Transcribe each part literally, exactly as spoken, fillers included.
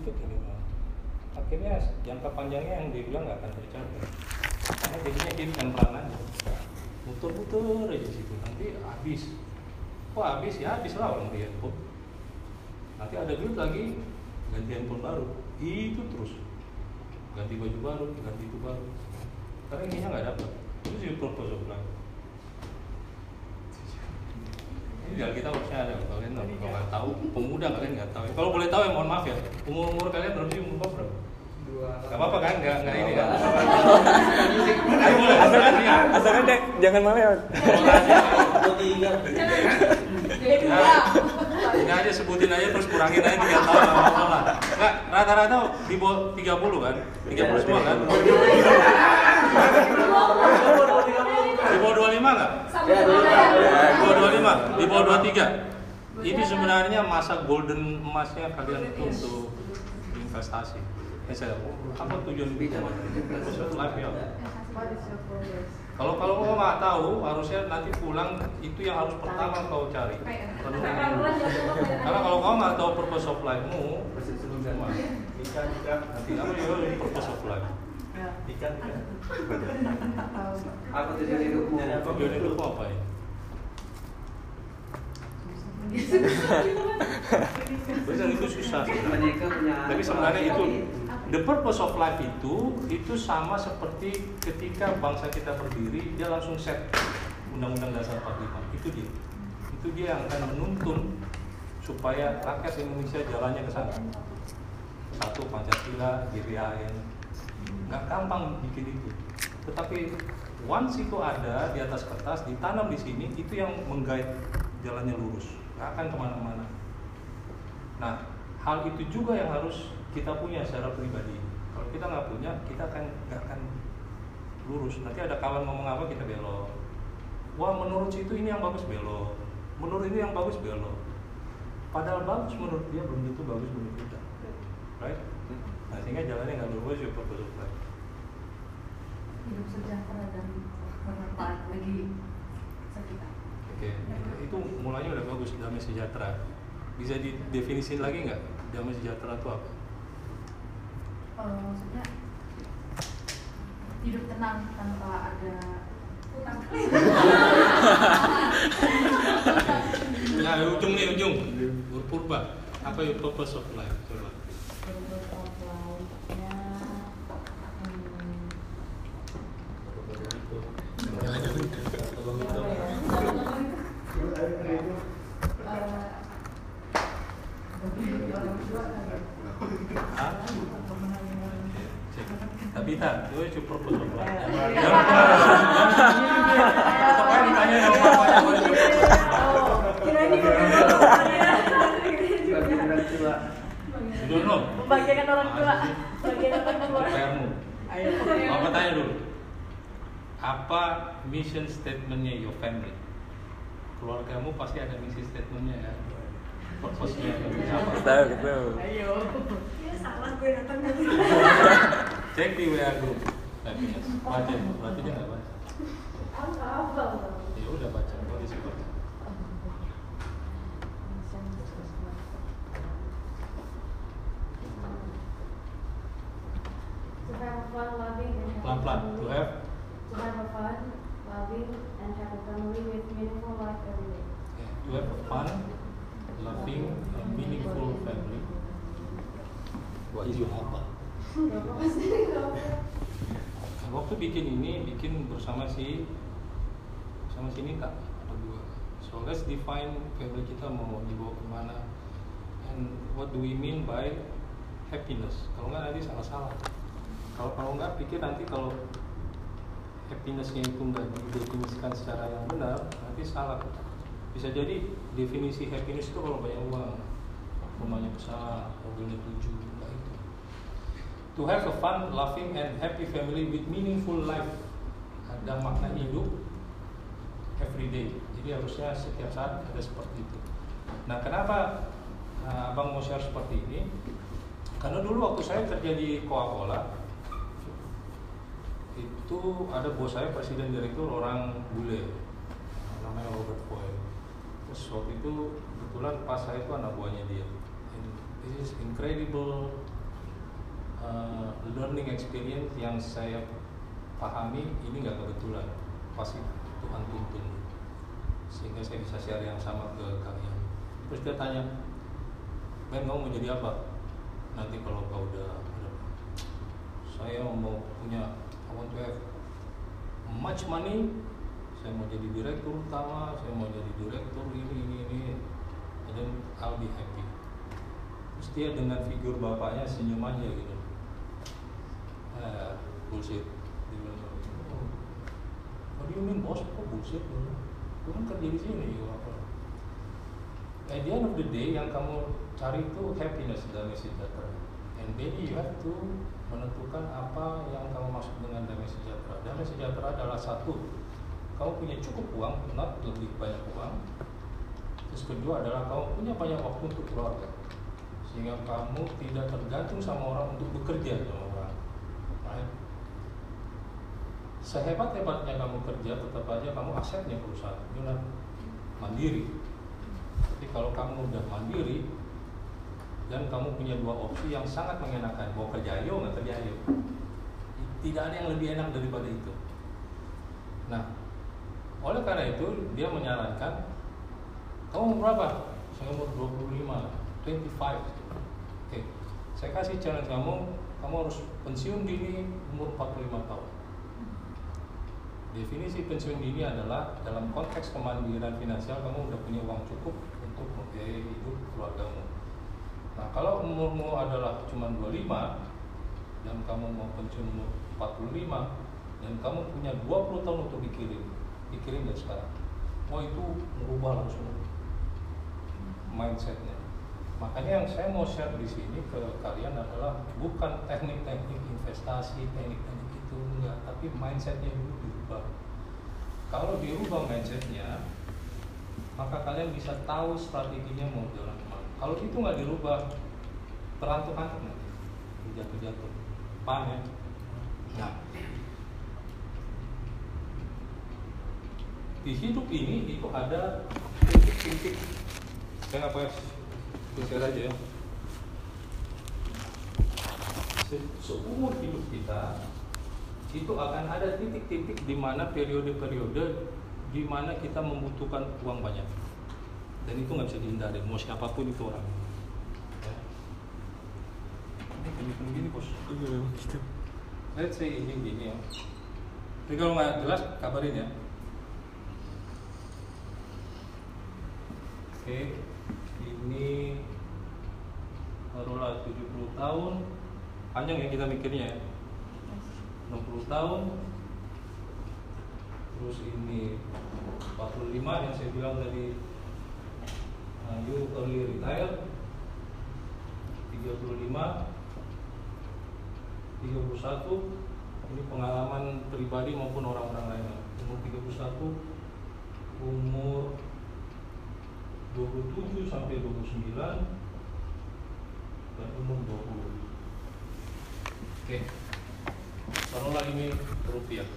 ikut ini. Akhirnya jangka panjangnya yang dia bilang nggak akan tercapai. Karena jadinya dia dengan pelan aja, muter-muter aja situ, nanti habis. Wah habis ya habis lah orang dia handphone. Nanti ada duit lagi, ganti handphone baru, itu terus. Ganti baju baru, ganti itu baru. Karena ininya nggak dapat. Itu sih purpose of life. Ini di Alkitab harusnya ada. Kalian kalau nggak tahu, pemuda kalian nggak tahu. Kalau boleh tahu ya mohon maaf ya. Umur umur kalian berapa sih? Umur berapa? Gak apa-apa kan? Gak, gak ini kan? Ayo boleh, asalkan dia Asalkan dek, jangan malewat. Nah, ini aja sebutin aja terus kurangin aja tiga tahun lama-lama lah. Nggak, rata-rata di bawah tiga puluh kan? tiga puluh semua kan? Di bawah dua puluh lima nggak? Di bawah dua puluh lima, di bawah dua puluh tiga. Ini sebenarnya masa golden emasnya kalian itu untuk investasi. Ya saya, apa tujuan bicara? Life ya. Kalau kalau kau nggak tahu, harusnya nanti pulang itu yang harus pertama kau cari. Karena kalau kau nggak tahu purpose of life-mu, cuma ikan ikan nanti apa ya purpose of life? Ikan ikan. Apa tujuan hidupmu? Tujuan hidupmu apa ya? Benar itu susah sebenarnya. Tapi sebenarnya itu the purpose of life itu itu sama seperti ketika bangsa kita berdiri, dia langsung set Undang-Undang Dasar empat puluh lima. Itu dia. Itu dia yang akan menuntun supaya rakyat Indonesia jalannya ke sana. Satu Pancasila, G B H N. Nggak gampang bikin itu. Tetapi once itu ada di atas kertas, ditanam di sini, itu yang menggait jalannya lurus. Nggak akan kemana-mana. Nah, hal itu juga yang harus kita punya secara pribadi. Kalau kita nggak punya, kita akan nggak akan lurus. Nanti ada kawan ngomong apa kita belok. Wah menurut situ ini yang bagus belok. Menurut ini yang bagus belok. Padahal bagus menurut dia belum tentu bagus menurut kita. Right? Nah sehingga jalannya nggak lurus ya purpose of life. Hidup sejahtera dan bermanfaat bagi sekitar. Oke, okay. Itu mulanya udah bagus, damai sejahtera. Bisa didefinisikan lagi nggak damai sejahtera itu apa? Uh, maksudnya hidup tenang tanpa ada utang. Nah, ujung nih ujung. Purba. Apa itu purpose of life? Coba. Purpose of life-nya Tapi tak, itu cuma purpose of life. Jangan tetap aja ditanya sama bapaknya apa itu purpose of life. Jono, membahagiakan orang tua, membahagiakan orang tua. P R-mu. Ayo. Apa tanya dulu? Apa mission statementnya your family? Keluargamu pasti ada mission statementnya ya. Purpose-nya apa? Tahu, tahu. Ayo. Ya salah gue datang nanti. Cek di W A group. Happiness. Baca, berarti dia nggak baca. Apa? Ya udah baca, kok di situ. To have fun, loving, and have Pelan-pelan. To have to have a fun, loving, and have a family with meaningful life every day. to have a fun, loving, and meaningful family. Wah, itu apa? Waktu bikin ini, bikin bersama si bersama si Nita berdua. So let's define family kita mau dibawa kemana, and what do we mean by happiness? Kalau nggak nanti salah-salah. Kalau kalau nggak pikir nanti kalau happinessnya itu nggak didefinisikan secara yang benar, nanti salah. Bisa jadi definisi happiness itu kalau banyak uang, rumahnya besar, mobilnya tujuh, enggak itu. To have a fun, laughing, and happy family with meaningful life. Ada makna hidup every day. Jadi harusnya setiap saat ada seperti itu. Nah, kenapa nah, abang mau share seperti ini? Karena dulu waktu saya kerja di Coca-Cola, itu ada bos saya presiden direktur orang bule, namanya Robert Boy. Terus waktu itu kebetulan pas saya itu anak buahnya dia. And this is incredible uh, learning experience yang saya pahami ini nggak kebetulan, pasti Tuhan tuntun, sehingga saya bisa share yang sama ke kalian. Terus dia tanya, Ben, kamu mau jadi apa nanti kalau kau udah, udah saya mau punya, I want to have much money, saya mau jadi direktur utama, saya mau jadi direktur ini ini ini, and then I'll be happy. Terus dia dengan figur bapaknya senyum aja gitu. Ah, bullshit. Dia bilang, oh, what do you mean bos? Kok bullshit? Gue kan kerja di sini. Apa? At the end of the day, yang kamu cari itu happiness, damai sejahtera. And maybe you have to menentukan apa yang kamu maksud dengan damai sejahtera. Damai sejahtera adalah satu, kamu punya cukup uang, not lebih banyak uang. Terus kedua adalah kamu punya banyak waktu untuk keluarga, sehingga kamu tidak tergantung sama orang untuk bekerja sama orang. Right? Sehebat-hebatnya kamu kerja, tetap aja kamu asetnya perusahaan, you're mandiri. Tapi kalau kamu udah mandiri dan kamu punya dua opsi yang sangat mengenakan, mau kerja ayo nggak kerja ayo, tidak ada yang lebih enak daripada itu. Nah, oleh karena itu dia menyarankan, kamu umur berapa? Saya umur dua puluh lima, dua puluh lima. Oke, saya kasih challenge kamu, kamu harus pensiun dini umur empat puluh lima tahun. Definisi pensiun dini adalah dalam konteks kemandirian finansial, kamu udah punya uang cukup untuk membiayai hidup keluargamu. Nah, kalau umurmu adalah cuma dua puluh lima dan kamu mau pensiun umur empat puluh lima dan kamu punya dua puluh tahun untuk dikirim, dikirim dari sekarang. Wah, itu merubah langsung mindsetnya. Makanya yang saya mau share di sini ke kalian adalah bukan teknik-teknik investasi, teknik-teknik itu enggak, tapi mindsetnya dulu dirubah. Kalau dirubah mindsetnya, maka kalian bisa tahu strateginya mau jalan kemana. Kalau itu nggak dirubah, terantuk-antuk nanti, jatuh-jatuh, paham ya? Nah, di hidup ini itu ada titik-titik. Saya nggak pakai share aja ya. Se- seumur hidup kita itu akan ada titik-titik di mana periode-periode di mana kita membutuhkan uang banyak, dan itu nggak bisa dihindari, mau siapapun itu orang. Ya. Ini gini bos. Let's say ini gini ya. Tapi kalau nggak jelas kabarin ya. Oke, ini taruhlah tujuh puluh tahun, panjang ya kita mikirnya ya. enam puluh tahun, terus ini empat puluh lima yang saya bilang tadi, uh, you early retire, tiga puluh lima, tiga puluh satu, ini pengalaman pribadi maupun orang-orang lain. Umur tiga puluh satu, umur dua puluh tujuh sampai dua puluh sembilan, dan umur dua puluh. Oke. Taruhlah ini rupiah.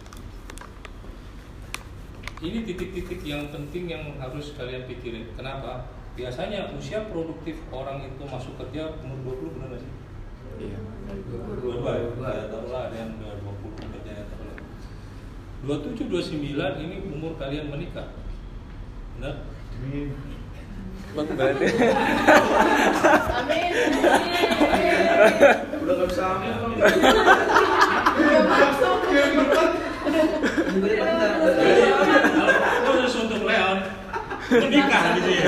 Ini titik-titik yang penting yang harus kalian pikirin. Kenapa? Biasanya usia produktif orang itu masuk kerja umur dua puluh, benar nggak sih? Iya. dua puluh dua ya, taruhlah ada yang udah dua puluh kerjanya taruhlah. dua puluh tujuh, dua puluh sembilan ini umur kalian menikah. Benar? Bang berarti. Amin. Udah nggak bisa amin bang. Udah masuk. Khusus untuk Leon menikah gitu ya.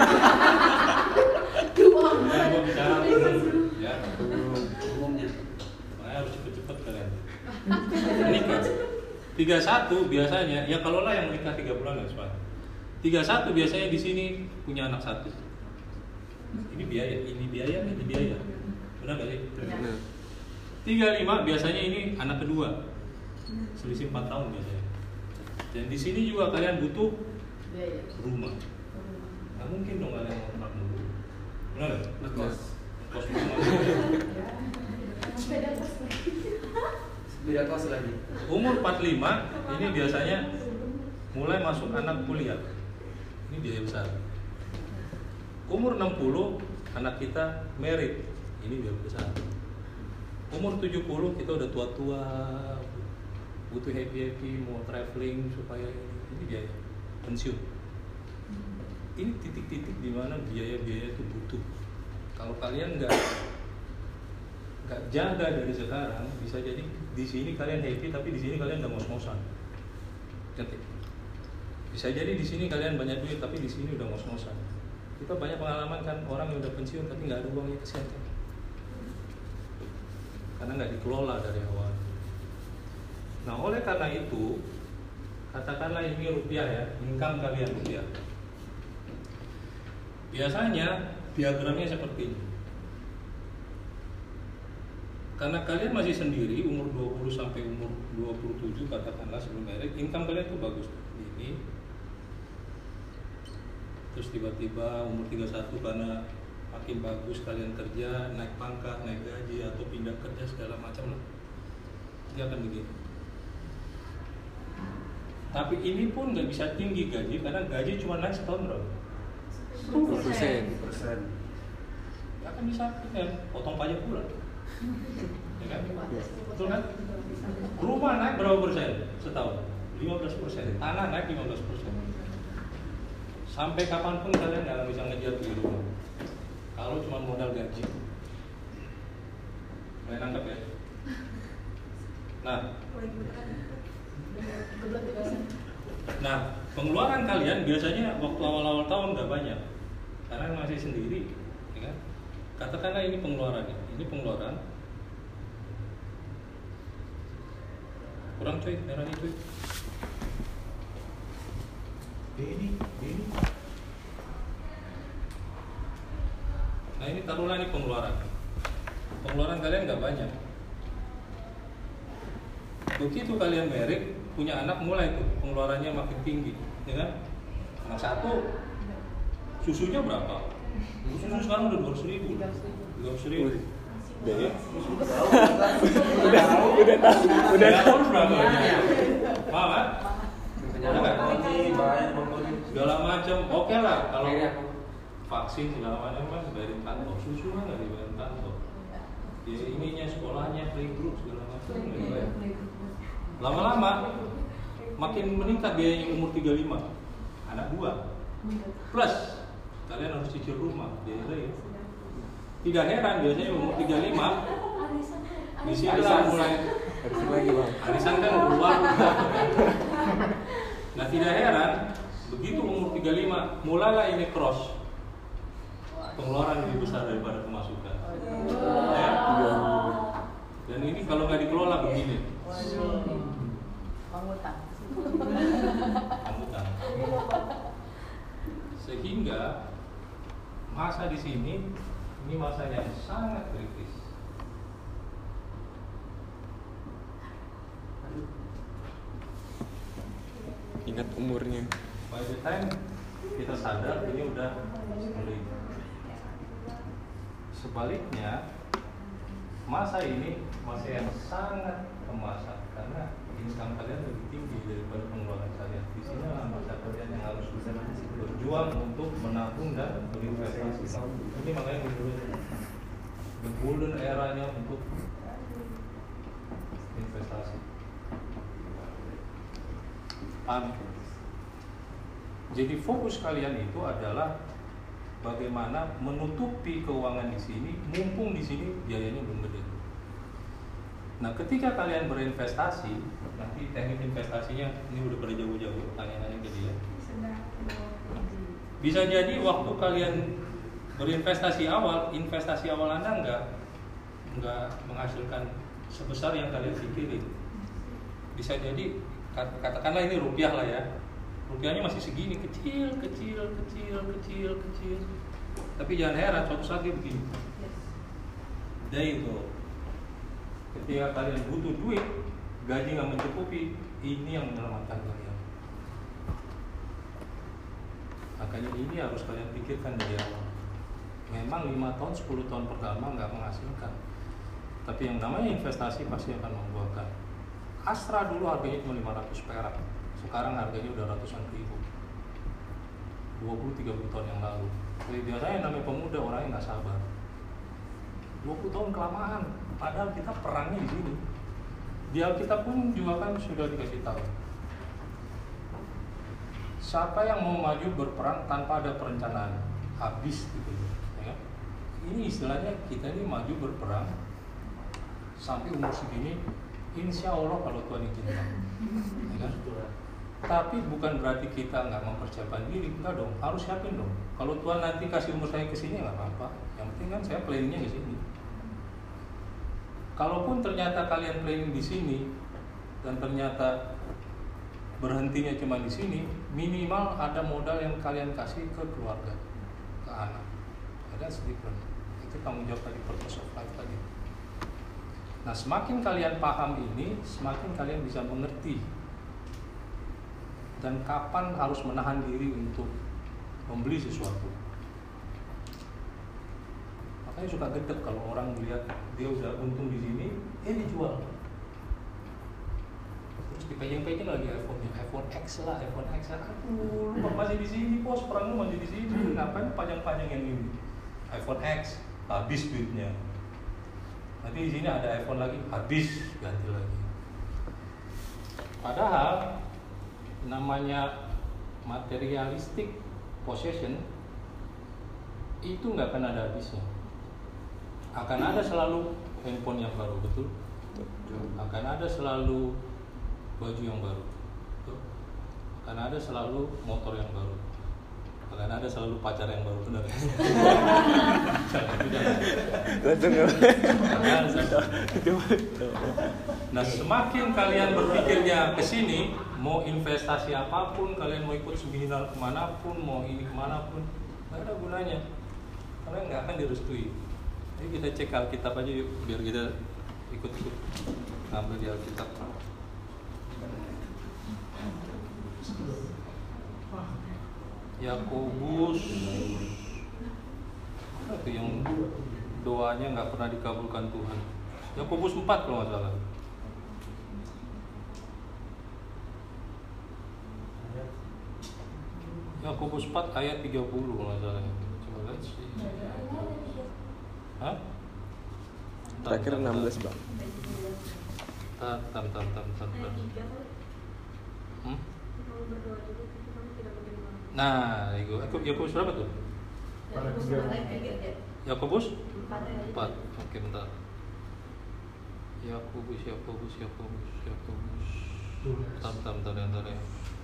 Nah, gua bicara ya. Umumnya. Makanya harus cepet-cepet kalian. Menikah. tiga puluh satu biasanya, ya kalau lah yang menikah tiga bulan nggak sepanjang. tiga puluh satu biasanya di sini punya anak satu. Ini biaya, ini biaya, ini biaya. Benar nggak sih? Benar. tiga puluh lima biasanya ini anak kedua. Selisih empat tahun biasanya. Dan di sini juga kalian butuh rumah. Nggak mungkin dong kalian mau rumah dulu. Benar nggak? Ngekos. Kos rumah. Beda kos lagi. Umur empat puluh lima ini biasanya mulai masuk anak kuliah. Ini biaya besar. Umur enam puluh anak kita married. Ini biaya besar. Umur tujuh puluh kita udah tua-tua, butuh happy-happy, mau traveling supaya ini biaya pensiun. Ini titik-titik di mana biaya-biaya itu butuh. Kalau kalian nggak nggak jaga dari sekarang, bisa jadi di sini kalian happy tapi di sini kalian nggak ngos-ngosan. Ketik. Bisa jadi di sini kalian banyak duit tapi di sini udah ngos-ngosan. Kita banyak pengalaman kan orang yang udah pensiun tapi nggak ada uangnya kesehatan. Karena nggak dikelola dari awal. Nah, oleh karena itu, katakanlah ini rupiah ya, income kalian rupiah. Biasanya diagramnya seperti ini. Karena kalian masih sendiri, umur dua puluh sampai umur dua puluh tujuh katakanlah sebelum married, income kalian tuh bagus. Ini. Terus tiba-tiba umur tiga puluh satu karena makin bagus kalian kerja, naik pangkat, naik gaji atau pindah kerja segala macam lah. Dia akan begini. Tapi ini pun nggak bisa tinggi gaji karena gaji cuma naik setahun berapa? sepuluh persen. Ya kan bisa kan potong pajak pula. Ya kan? Betul kan? Rumah naik berapa persen setahun? lima belas persen. Tanah naik lima belas persen. Sampai kapanpun kalian nggak bisa ngejar di rumah. Kalau cuma modal gaji, kalian anggap ya. Nah, nah pengeluaran kalian biasanya waktu awal-awal tahun nggak banyak, karena masih sendiri, ya kan? Katakanlah ini pengeluarannya, ini pengeluaran. Kurang cuy, merahnya cuy. Ini, ini. Nah ini taruhlah ini pengeluaran. Pengeluaran kalian nggak banyak. Begitu kalian married, punya anak mulai tuh pengeluarannya makin tinggi, ya kan? Anak satu, susunya berapa? Susu sekarang udah dua ratus ribu. Dua ratus ribu. Udah ya? Udah, udah tahu, udah tahu. Berapa? Mahal kan? Segala macam, oke lah kalau vaksin segala macam kan bayarin kantor, susu kan nggak dibayarin kantor. Ya ininya sekolahnya, playgroup segala macam nggak dibayar. Lama-lama makin meningkat biayanya umur tiga puluh lima, anak dua, plus kalian harus cicil rumah, biaya lain. Tidak heran biasanya umur tiga puluh lima di sini lah mulai Arisan lagi bang. arisan kan keluar. Nah tidak heran begitu umur tiga puluh lima mulailah ini cross, pengeluaran lebih besar daripada pemasukan. Ya. Dan ini kalau nggak dikelola begini. Pangutang. Pangutang. Sehingga masa di sini ini masa yang sangat kritis. Ingat umurnya. By the time kita sadar ini udah mulai. Sebaliknya masa ini masa yang sangat kemasan karena income kalian lebih tinggi daripada pengeluaran kalian. Di sini masa kalian yang harus berjuang untuk menabung dan berinvestasi. Ini makanya dulu the golden eranya untuk investasi. Paham? Jadi fokus kalian itu adalah bagaimana menutupi keuangan di sini, mumpung di sini biayanya belum gede. Nah, ketika kalian berinvestasi, nanti teknik investasinya ini udah pada jauh-jauh, tanya-tanya ke dia. Bisa jadi waktu kalian berinvestasi awal, investasi awal Anda enggak enggak menghasilkan sebesar yang kalian pikirin. Bisa jadi katakanlah ini rupiah lah ya. Rupiahnya masih segini, kecil, kecil, kecil, kecil, kecil. Tapi jangan heran, suatu saat dia begini. Dia itu, ketika kalian butuh duit, gaji nggak mencukupi, ini yang menyelamatkan kalian. Makanya ini harus kalian pikirkan dari awal. Memang lima tahun, sepuluh tahun pertama nggak menghasilkan, tapi yang namanya investasi pasti akan membuahkan. Astra dulu harganya cuma lima ratus perak. Sekarang harganya udah ratusan ribu, dua puluh sampai tiga puluh tahun yang lalu. Jadi biasanya yang namanya pemuda orangnya nggak sabar. dua puluh tahun kelamaan, padahal kita perangnya di sini. Di Alkitab pun juga kan sudah dikasih tahu. Siapa yang mau maju berperang tanpa ada perencanaan, habis gitu. Ya. Ini istilahnya kita ini maju berperang sampai umur segini, insya Allah kalau Tuhan izinkan. Ya kan? Tapi bukan berarti kita nggak mempersiapkan diri, enggak dong, harus siapin dong. Kalau Tuhan nanti kasih umur saya ke sini nggak apa-apa, yang penting kan saya planningnya ke sini. Kalaupun ternyata kalian planning di sini dan ternyata berhentinya cuma di sini, minimal ada modal yang kalian kasih ke keluarga, ke anak. Ada sedikit. Itu tanggung jawab tadi, purpose of life tadi. Nah, semakin kalian paham ini, semakin kalian bisa mengerti dan kapan harus menahan diri untuk membeli sesuatu. Makanya suka gedek kalau orang melihat dia udah untung di sini, eh dijual. Terus dipejeng-pejeng lagi iPhone-nya, iPhone X lah, iPhone X lah. Aduh, lu masih di sini, bos, perang lu masih di sini. Ngapain panjang-panjang yang ini? iPhone X, habis duitnya. Nanti di sini ada iPhone lagi, habis, ganti lagi. Padahal namanya materialistic possession itu nggak akan ada habisnya. Akan ada selalu handphone yang baru, betul? Akan ada selalu baju yang baru, betul? Akan ada selalu motor yang baru, akan ada selalu pacar yang baru, benar ya? Nah, semakin kalian berpikirnya ke sini, mau investasi apapun, kalian mau ikut seminar kemanapun, mau ini kemanapun, nggak ada gunanya, karena nggak akan direstui. Jadi kita cek Alkitab aja yuk, biar kita ikut-ikut ngambil di Alkitab. Yakobus, apa itu yang doanya nggak pernah dikabulkan Tuhan? Yakobus empat kalau nggak salah. Yakobus empat ayat tiga puluh kalau nggak salah. Coba lihat sih. Hah? Terakhir enam belas bang. Tar, tar, tar, tar, tar, tar. Hmm? Nah, itu Yakobus berapa tuh? Yakobus empat. Oke, bentar. Yakobus, Yakobus, Yakobus, Yakobus. Bentar, bentar, bentar, bentar ya.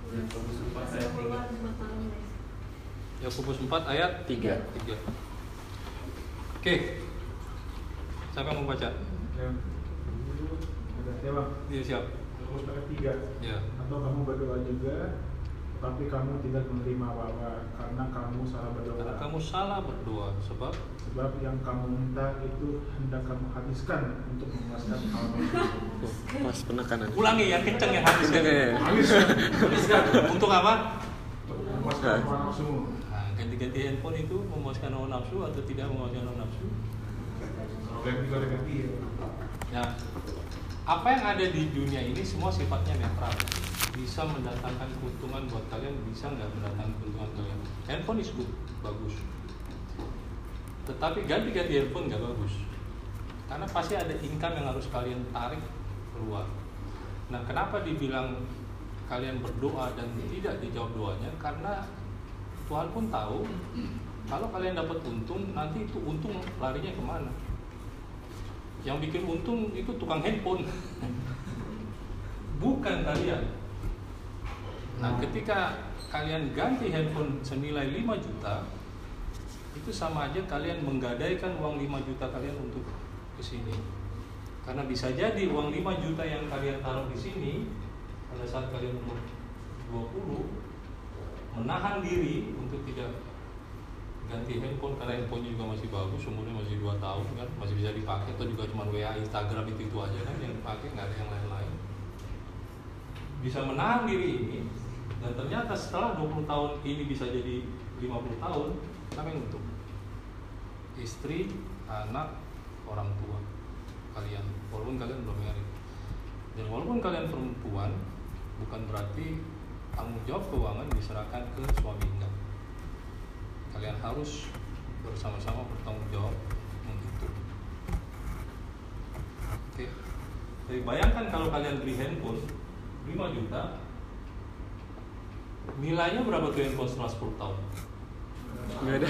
Yakobus empat ayat tiga. tiga. Oke. Siapa yang mau baca? Ya. Ya bang. Iya, siap. Yakobus ayat tiga. Ya. Atau kamu berdoa juga, tapi kamu tidak menerima apa-apa karena kamu salah berdoa. Karena kamu salah berdoa, sebab sebab yang kamu minta itu hendak kamu habiskan untuk memuaskan hawa nafsu. Pas penekanan. ulangi yang kenceng yang habis kan. Habiskan. Habiskan. Untuk apa? Memuaskan hawa nafsumu. Nah, ganti-ganti handphone itu memuaskan hawa nafsu atau tidak memuaskan hawa nafsu? Kalau ganti juga ada ganti ya. Nah, apa yang ada di dunia ini semua sifatnya netral. Bisa mendatangkan keuntungan buat kalian, bisa nggak mendatangkan keuntungan kalian. Handphone is good, bagus. Tetapi ganti-ganti handphone nggak bagus, karena pasti ada income yang harus kalian tarik keluar. Nah, kenapa dibilang kalian berdoa dan tidak dijawab doanya? Karena Tuhan pun tahu kalau kalian dapat untung, nanti itu untung larinya kemana? Yang bikin untung itu tukang handphone, bukan kalian. Nah, ketika kalian ganti handphone senilai lima juta, itu sama aja kalian menggadaikan uang lima juta kalian untuk ke sini. Karena bisa jadi uang lima juta yang kalian taruh di sini pada saat kalian umur dua puluh menahan diri untuk tidak ganti handphone, karena handphonenya juga masih bagus, umurnya masih dua tahun kan, masih bisa dipakai, atau juga cuma W A, Instagram itu itu aja kan yang dipakai, nggak ada yang lain-lain. Bisa menahan diri ini, dan ternyata setelah dua puluh tahun ini bisa jadi lima puluh tahun, apa yang untuk istri, anak, orang tua kalian, walaupun kalian belum married. Dan walaupun kalian perempuan, bukan berarti tanggung jawab keuangan diserahkan ke suami, enggak. Kalian harus bersama-sama bertanggung jawab untuk itu. Oke. Jadi bayangkan kalau kalian beli handphone lima juta, nilainya berapa tuh handphone setelah sepuluh tahun? Nggak ada.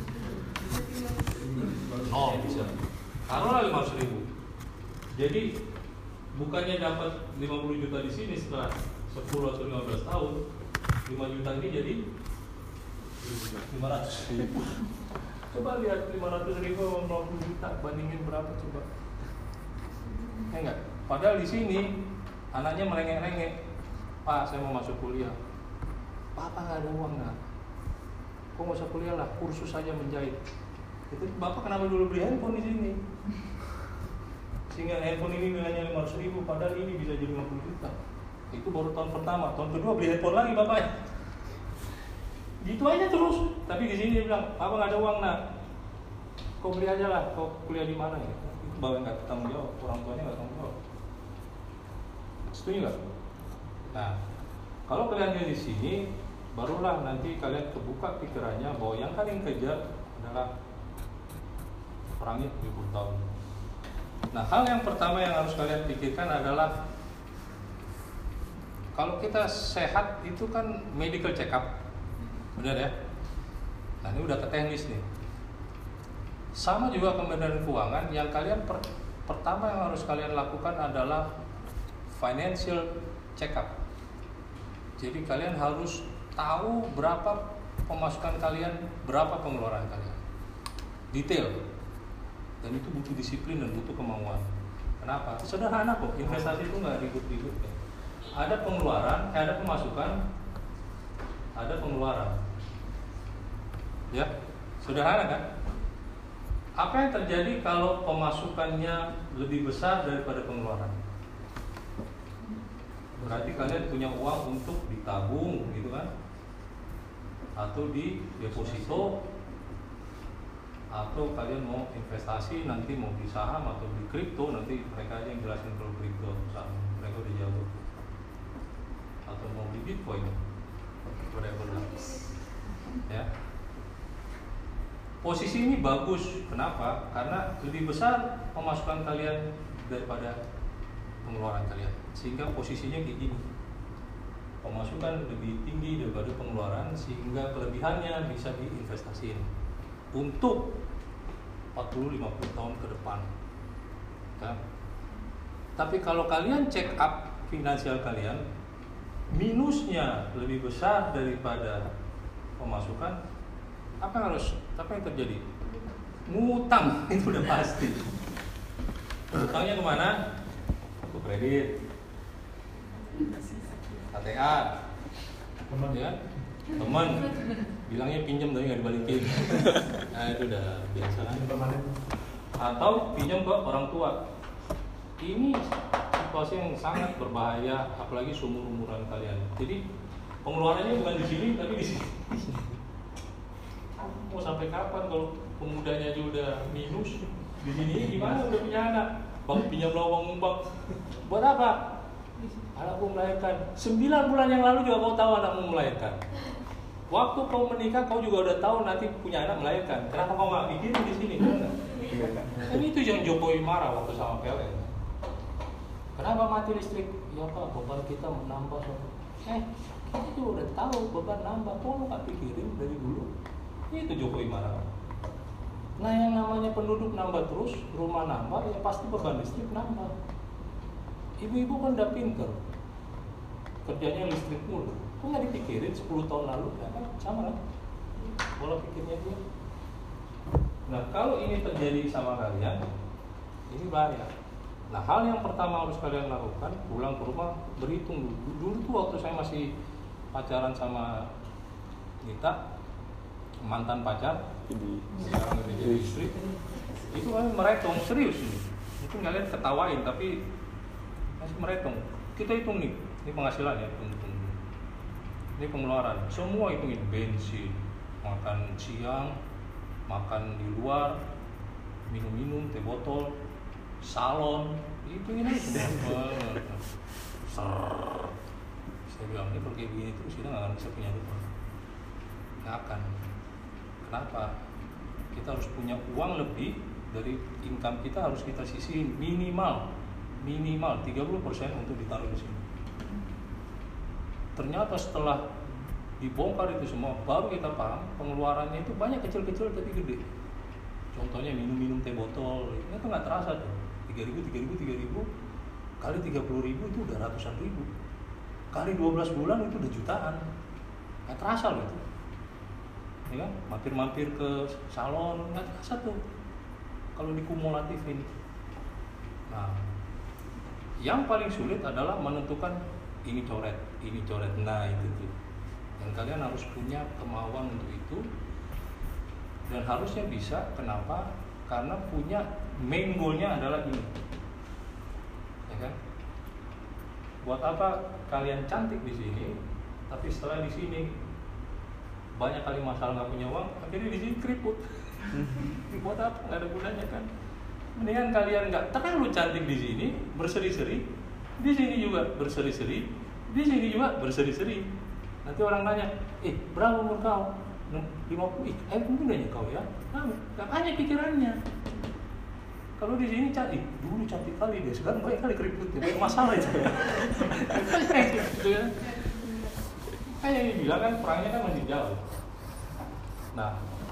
Nol bisa. Taruhlah lima ratus ribu. Jadi bukannya dapat lima puluh juta di sini setelah sepuluh atau lima belas tahun, lima juta ini jadi lima ratus ribu. Coba lihat lima ratus ribu sama enam puluh juta bandingin berapa coba? Ya enggak? Padahal di sini anaknya merengek-rengek. Pak, saya mau masuk kuliah. Bapak nggak ada uang nggak? Kok nggak usah kuliah lah, kursus saja menjahit. Itu bapak kenapa dulu beli handphone di sini? Sehingga handphone ini nilainya lima ratus ribu, padahal ini bisa jadi lima puluh juta. Itu baru tahun pertama, tahun kedua beli handphone lagi bapak. Gitu aja terus. Tapi di sini dia bilang, bapak nggak ada uang nak. Kau beli aja lah, kau kuliah di mana ya? Itu bapak nggak tanggung jawab, orang tuanya nggak tanggung jawab. Setuju nggak? Nah, kalau kalian di sini, barulah nanti kalian kebuka pikirannya bahwa yang kalian kejar adalah perangnya tujuh puluh tahun. Nah, hal yang pertama yang harus kalian pikirkan adalah kalau kita sehat itu kan medical check up, benar ya? Nah, ini udah ke teknis nih. Sama juga Kementerian Keuangan, yang kalian per, pertama yang harus kalian lakukan adalah financial check up. Jadi kalian harus tahu berapa pemasukan kalian, berapa pengeluaran kalian, detail. Dan itu butuh disiplin dan butuh kemauan. Kenapa? Sederhana kok, investasi itu nggak ribut-ribut ya. Ada pengeluaran, eh, ada pemasukan, ada pengeluaran. Ya, sederhana kan? Apa yang terjadi kalau pemasukannya lebih besar daripada pengeluaran? Berarti kalian punya uang untuk ditabung, gitu kan? Atau di deposito, atau kalian mau investasi nanti mau di saham atau di kripto, nanti mereka aja yang jelasin kalau kripto saham, mereka udah jago. Atau mau di bitcoin, whatever. Ya. Posisi ini bagus, kenapa? Karena lebih besar pemasukan kalian daripada pengeluaran kalian, sehingga posisinya kayak gini. Pemasukan lebih tinggi daripada pengeluaran, sehingga kelebihannya bisa diinvestasiin untuk empat puluh sampai lima puluh tahun ke depan. Ya. Tapi kalau kalian check up finansial kalian, minusnya lebih besar daripada pemasukan, apa yang harus, apa yang terjadi? Ngutang, itu udah pasti. Ngutangnya kemana? Ke kredit, K T A, Teman. ya, teman, bilangnya pinjam tapi nggak dibalikin. Nah itu udah biasa. Atau pinjam ke orang tua. Ini situasi yang sangat berbahaya, apalagi seumur umuran kalian. Jadi pengeluarannya bukan di sini, tapi di sini. Mau sampai kapan kalau pemudanya aja udah minus? Di sini gimana udah punya anak? Bang pinjam lawang bang. Buat apa? Anakku melahirkan. Sembilan bulan yang lalu juga kau tahu anakmu melahirkan. Waktu kau menikah kau juga udah tahu nanti punya anak melahirkan. Kenapa kau nggak pikirin di sini? Kan itu yang Jokowi marah waktu sama P L N. Kenapa mati listrik? Ya Pak, beban kita menambah. Eh, kita juga udah tahu beban nambah. Kok lu nggak pikirin dari dulu? Itu Jokowi marah. Nah yang namanya penduduk nambah terus, rumah nambah, ya pasti beban listrik nambah. Ibu-ibu kan udah pinter, kerjanya listrik mulu. Kok nggak dipikirin sepuluh tahun lalu? Ya kan sama kan? Pola pikirnya dia. Nah kalau ini terjadi sama kalian, ini bahaya. Nah hal yang pertama harus kalian lakukan, pulang ke rumah berhitung dulu. Dulu tuh waktu saya masih pacaran sama Nita, mantan pacar, sekarang udah jadi istri, itu kan meretong serius ini. Mungkin kalian ketawain tapi masih meretong. Kita hitung nih, ini penghasilan ya, hitung, hitung. Ini pengeluaran, semua hitungin bensin, makan siang, makan di luar, minum-minum, teh botol, salon, hitungin aja. Ser, saya bilang ini pergi begini terus kita nggak akan bisa punya rumah, nggak akan. Kenapa? Kita harus punya uang lebih dari income kita, harus kita sisihin minimal minimal tiga puluh persen untuk ditaruh di sini. Ternyata setelah dibongkar itu semua, baru kita paham pengeluarannya itu banyak kecil-kecil tapi gede. Contohnya minum-minum teh botol, itu nggak terasa tuh. tiga ribu, tiga ribu, tiga ribu kali tiga puluh ribu itu udah ratusan ribu. Kali dua belas bulan itu udah jutaan. Nggak terasa loh itu. Ya kan? Mampir-mampir ke salon nggak terasa tuh. Kalau dikumulatifin. Nah, yang paling sulit adalah menentukan ini coret, ini coret. Nah, itu tuh. Dan kalian harus punya kemauan untuk itu. Dan harusnya bisa. Kenapa? Karena punya main goal-nya adalah ini. Ya kan? Buat apa kalian cantik di sini, tapi setelah di sini banyak kali masalah nggak punya uang, akhirnya di sini keriput. Buat apa? Nggak ada gunanya kan? Mendingan kalian nggak terlalu cantik di sini, berseri-seri, di sini juga berseri-seri, di sini juga berseri-seri. Nanti orang nanya, eh berapa umur kau? lima puluh, ih, eh mudanya kau ya? Nah, nggak banyak pikirannya. Kalau di sini cantik, dulu cantik kali dia, sekarang banyak kali keriputnya, banyak masalah itu. Gitu ya. Kayak yang bilang kan perangnya kan masih jauh. Nah,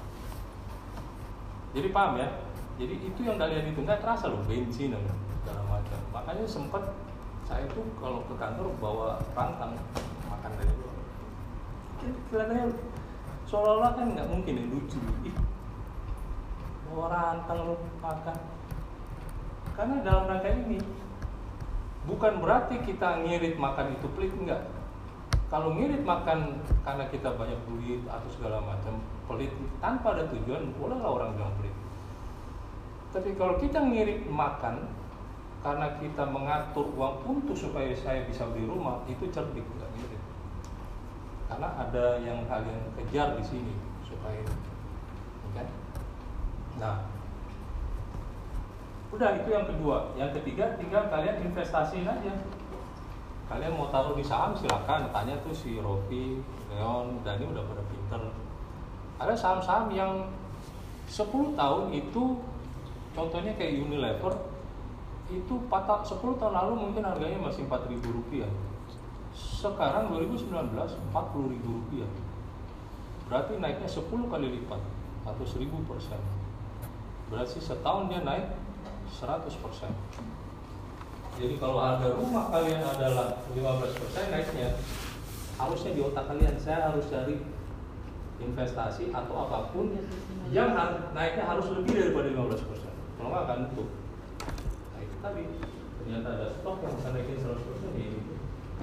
jadi paham ya? Jadi itu yang kalian itu nggak terasa loh, bensin dan segala macam. Makanya sempat saya tuh kalau ke kantor bawa rantang makan dari luar. Kelihatannya seolah-olah kan nggak mungkin yang lucu. Ih, bawa rantang lo makan. Karena dalam rangka ini bukan berarti kita ngirit makan itu pelit, enggak. Kalau ngirit makan karena kita banyak duit atau segala macam pelit tanpa ada tujuan, bolehlah orang bilang pelit. Tapi kalau kita ngirit makan karena kita mengatur uang untuk supaya saya bisa beli rumah, itu cerdik, enggak ngirit. Karena ada yang kalian kejar di sini supaya, kan? Nah, udah itu yang kedua. Yang ketiga, tinggal kalian investasiin aja. Kalian mau taruh di saham silakan, tanya tuh si Rofi, Leon, dan ini udah pada pinter. Ada saham-saham yang sepuluh tahun itu, contohnya kayak Unilever, itu patah sepuluh tahun lalu mungkin harganya masih empat ribu rupiah. Sekarang dua ribu sembilan belas empat puluh ribu rupiah. Berarti naiknya sepuluh kali lipat atau seribu persen. Berarti setahun dia naik seratus persen. Jadi kalau harga rumah kalian adalah lima belas persen naiknya, harusnya di otak kalian saya harus cari investasi atau apapun yang naiknya harus lebih daripada lima belas persen. Kalau nggak akan tutup. Nah itu tadi ternyata ada stok yang bisa naikin seratus persen ya gitu.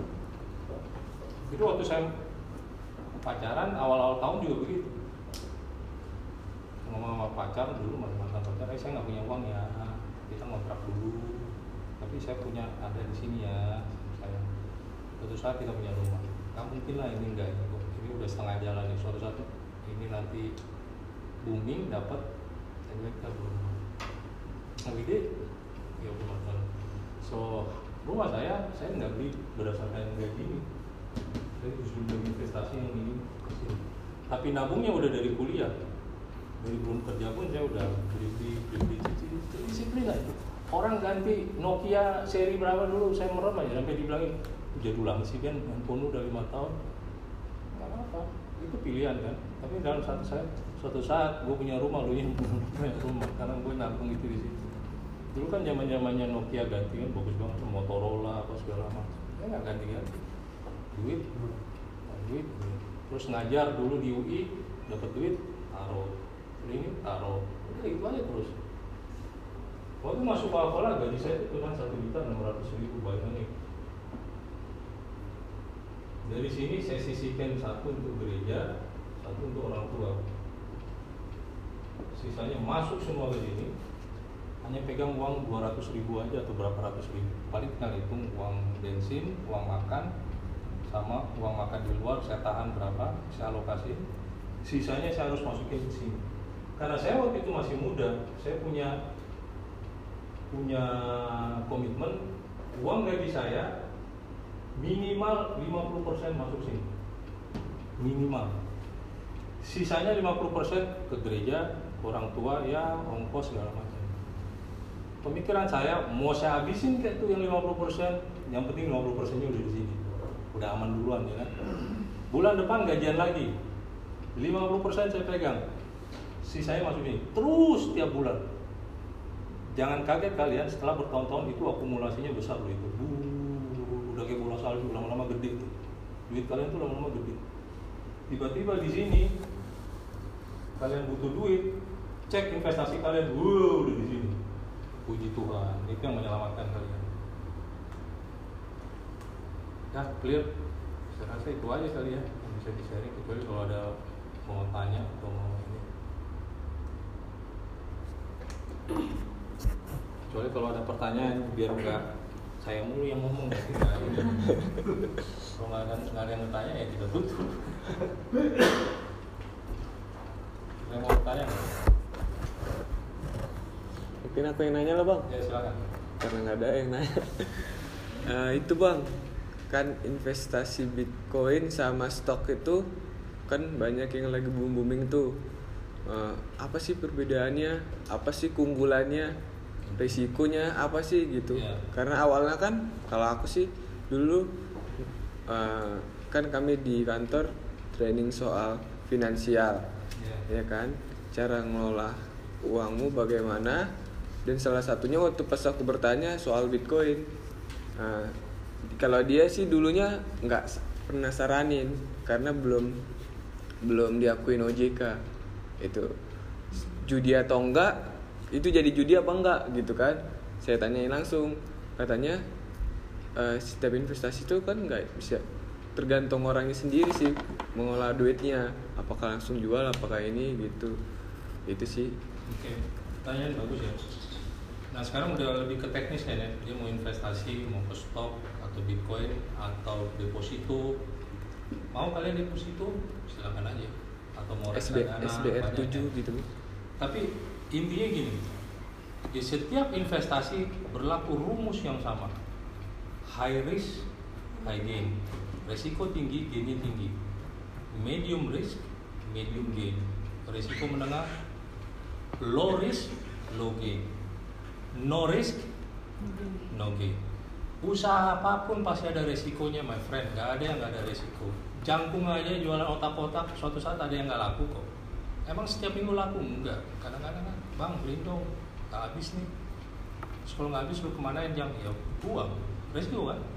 Itu waktu saya pacaran awal-awal tahun juga begitu. Ngomong sama pacar dulu, mantan pacar, eh saya nggak punya uang ya, kita ngontrak dulu. Tapi saya punya ada di sini ya, saya. Suatu saat kita punya rumah. Nggak mungkin lah ini enggak ini kok. Ini udah setengah jalan nih. Suatu saat ini nanti booming dapat, saya kita rumah. Nah gede, ya rumah. So rumah saya, saya nggak beli berdasarkan kayak gini. Saya justru beli investasi yang ini kesini. Tapi nabungnya udah dari kuliah. Dari belum kerja pun saya udah beli-beli, beli-beli, cicil, disiplin lah itu. Orang ganti Nokia seri berapa dulu, saya merem aja sampai dibilangin jadul banget sih kan, handphone udah lima tahun. Gak apa-apa, itu pilihan kan. Tapi dalam satu saat, suatu saat gue punya rumah, lu yang punya rumah, karena gue nabung itu di situ. Dulu kan zaman-zamannya Nokia ganti kan bagus banget, Motorola apa segala macam. Saya nggak ganti-ganti, duit, nah, duit, duit. Terus ngajar dulu di U I, dapat duit, taruh. Ini taruh, udah itu aja terus. Waktu masuk awal gaji saya itu cuma satu juta enam ratus ribu bayangin. Dari sini saya sisihkan satu untuk gereja, satu untuk orang tua. Sisanya masuk semua ke sini. Hanya pegang uang dua ratus ribu aja atau berapa ratus ribu. Paling tinggal hitung uang bensin, uang makan, sama uang makan di luar. Saya tahan berapa, saya alokasi. Sisanya saya harus masukin ke sini. Karena saya waktu itu masih muda, saya punya punya komitmen uang gaji saya minimal lima puluh persen masuk sini. Minimal. Sisanya lima puluh persen ke gereja, orang tua ya, ongkos segala macam. pemikiran saya mau saya habisin kayak tuh yang lima puluh persen, yang penting lima puluh persennya udah di sini, udah aman duluan ya kan. Bulan depan gajian lagi, lima puluh persen saya pegang, sisanya masuk ini, terus tiap bulan. Jangan kaget kalian setelah bertahun-tahun itu akumulasinya besar loh itu, Buh, udah kayak bola salju, lama-lama gede tuh, duit kalian tuh lama-lama gede. Tiba-tiba di sini kalian butuh duit, cek investasi kalian, wow udah di sini. Puji Tuhan, itu yang menyelamatkan kalian. Ya clear, saya rasa itu aja kali ya yang bisa di-sharing, kecuali kalau ada mau tanya atau mau ini. Kecuali kalau ada pertanyaan, biar enggak saya mulu yang ngomong. Kalau nggak ada nggak ada yang bertanya ya kita tutup. Saya mau bertanya nggak? Mungkin aku yang nanya lah bang. Ya silakan. Karena nggak ada yang nanya. uh, itu bang, kan investasi Bitcoin sama stok itu kan banyak yang lagi boom booming tuh. Uh, apa sih perbedaannya? Apa sih keunggulannya? Risikonya apa sih gitu? Yeah. Karena awalnya kan kalau aku sih dulu uh, kan kami di kantor training soal finansial, Yeah. ya kan? Cara ngelola uangmu bagaimana? Dan salah satunya waktu pas aku bertanya soal Bitcoin, nah, kalau dia sih dulunya nggak pernah saranin karena belum belum diakuin O J K itu judi atau enggak, itu jadi judi apa enggak gitu kan. Saya tanyain langsung, katanya e, setiap investasi itu kan nggak bisa, tergantung orangnya sendiri sih mengolah duitnya, apakah langsung jual apakah ini gitu. Itu sih. Oke, pertanyaan bagus ya. Nah sekarang udah lebih ke teknis kan ya, dia mau investasi, mau ke stok atau Bitcoin atau deposito. Mau kalian deposito silakan aja, atau mau S B, reksadana S B R tujuh ya. gitu. Tapi intinya gini, di setiap investasi berlaku rumus yang sama, high risk, high gain, resiko tinggi, gainnya tinggi, medium risk, medium gain, resiko menengah, low risk, low gain, no risk, no gain. Usaha apapun pasti ada resikonya, my friend. Gak ada yang gak ada resiko. Jangkung aja jualan otak-otak, suatu saat ada yang gak laku kok. Emang setiap minggu laku? Enggak. Kadang-kadang kan, bang beliin dong, gak habis nih. Terus kalau gak habis lu kemana yang ya buang, resiko kan.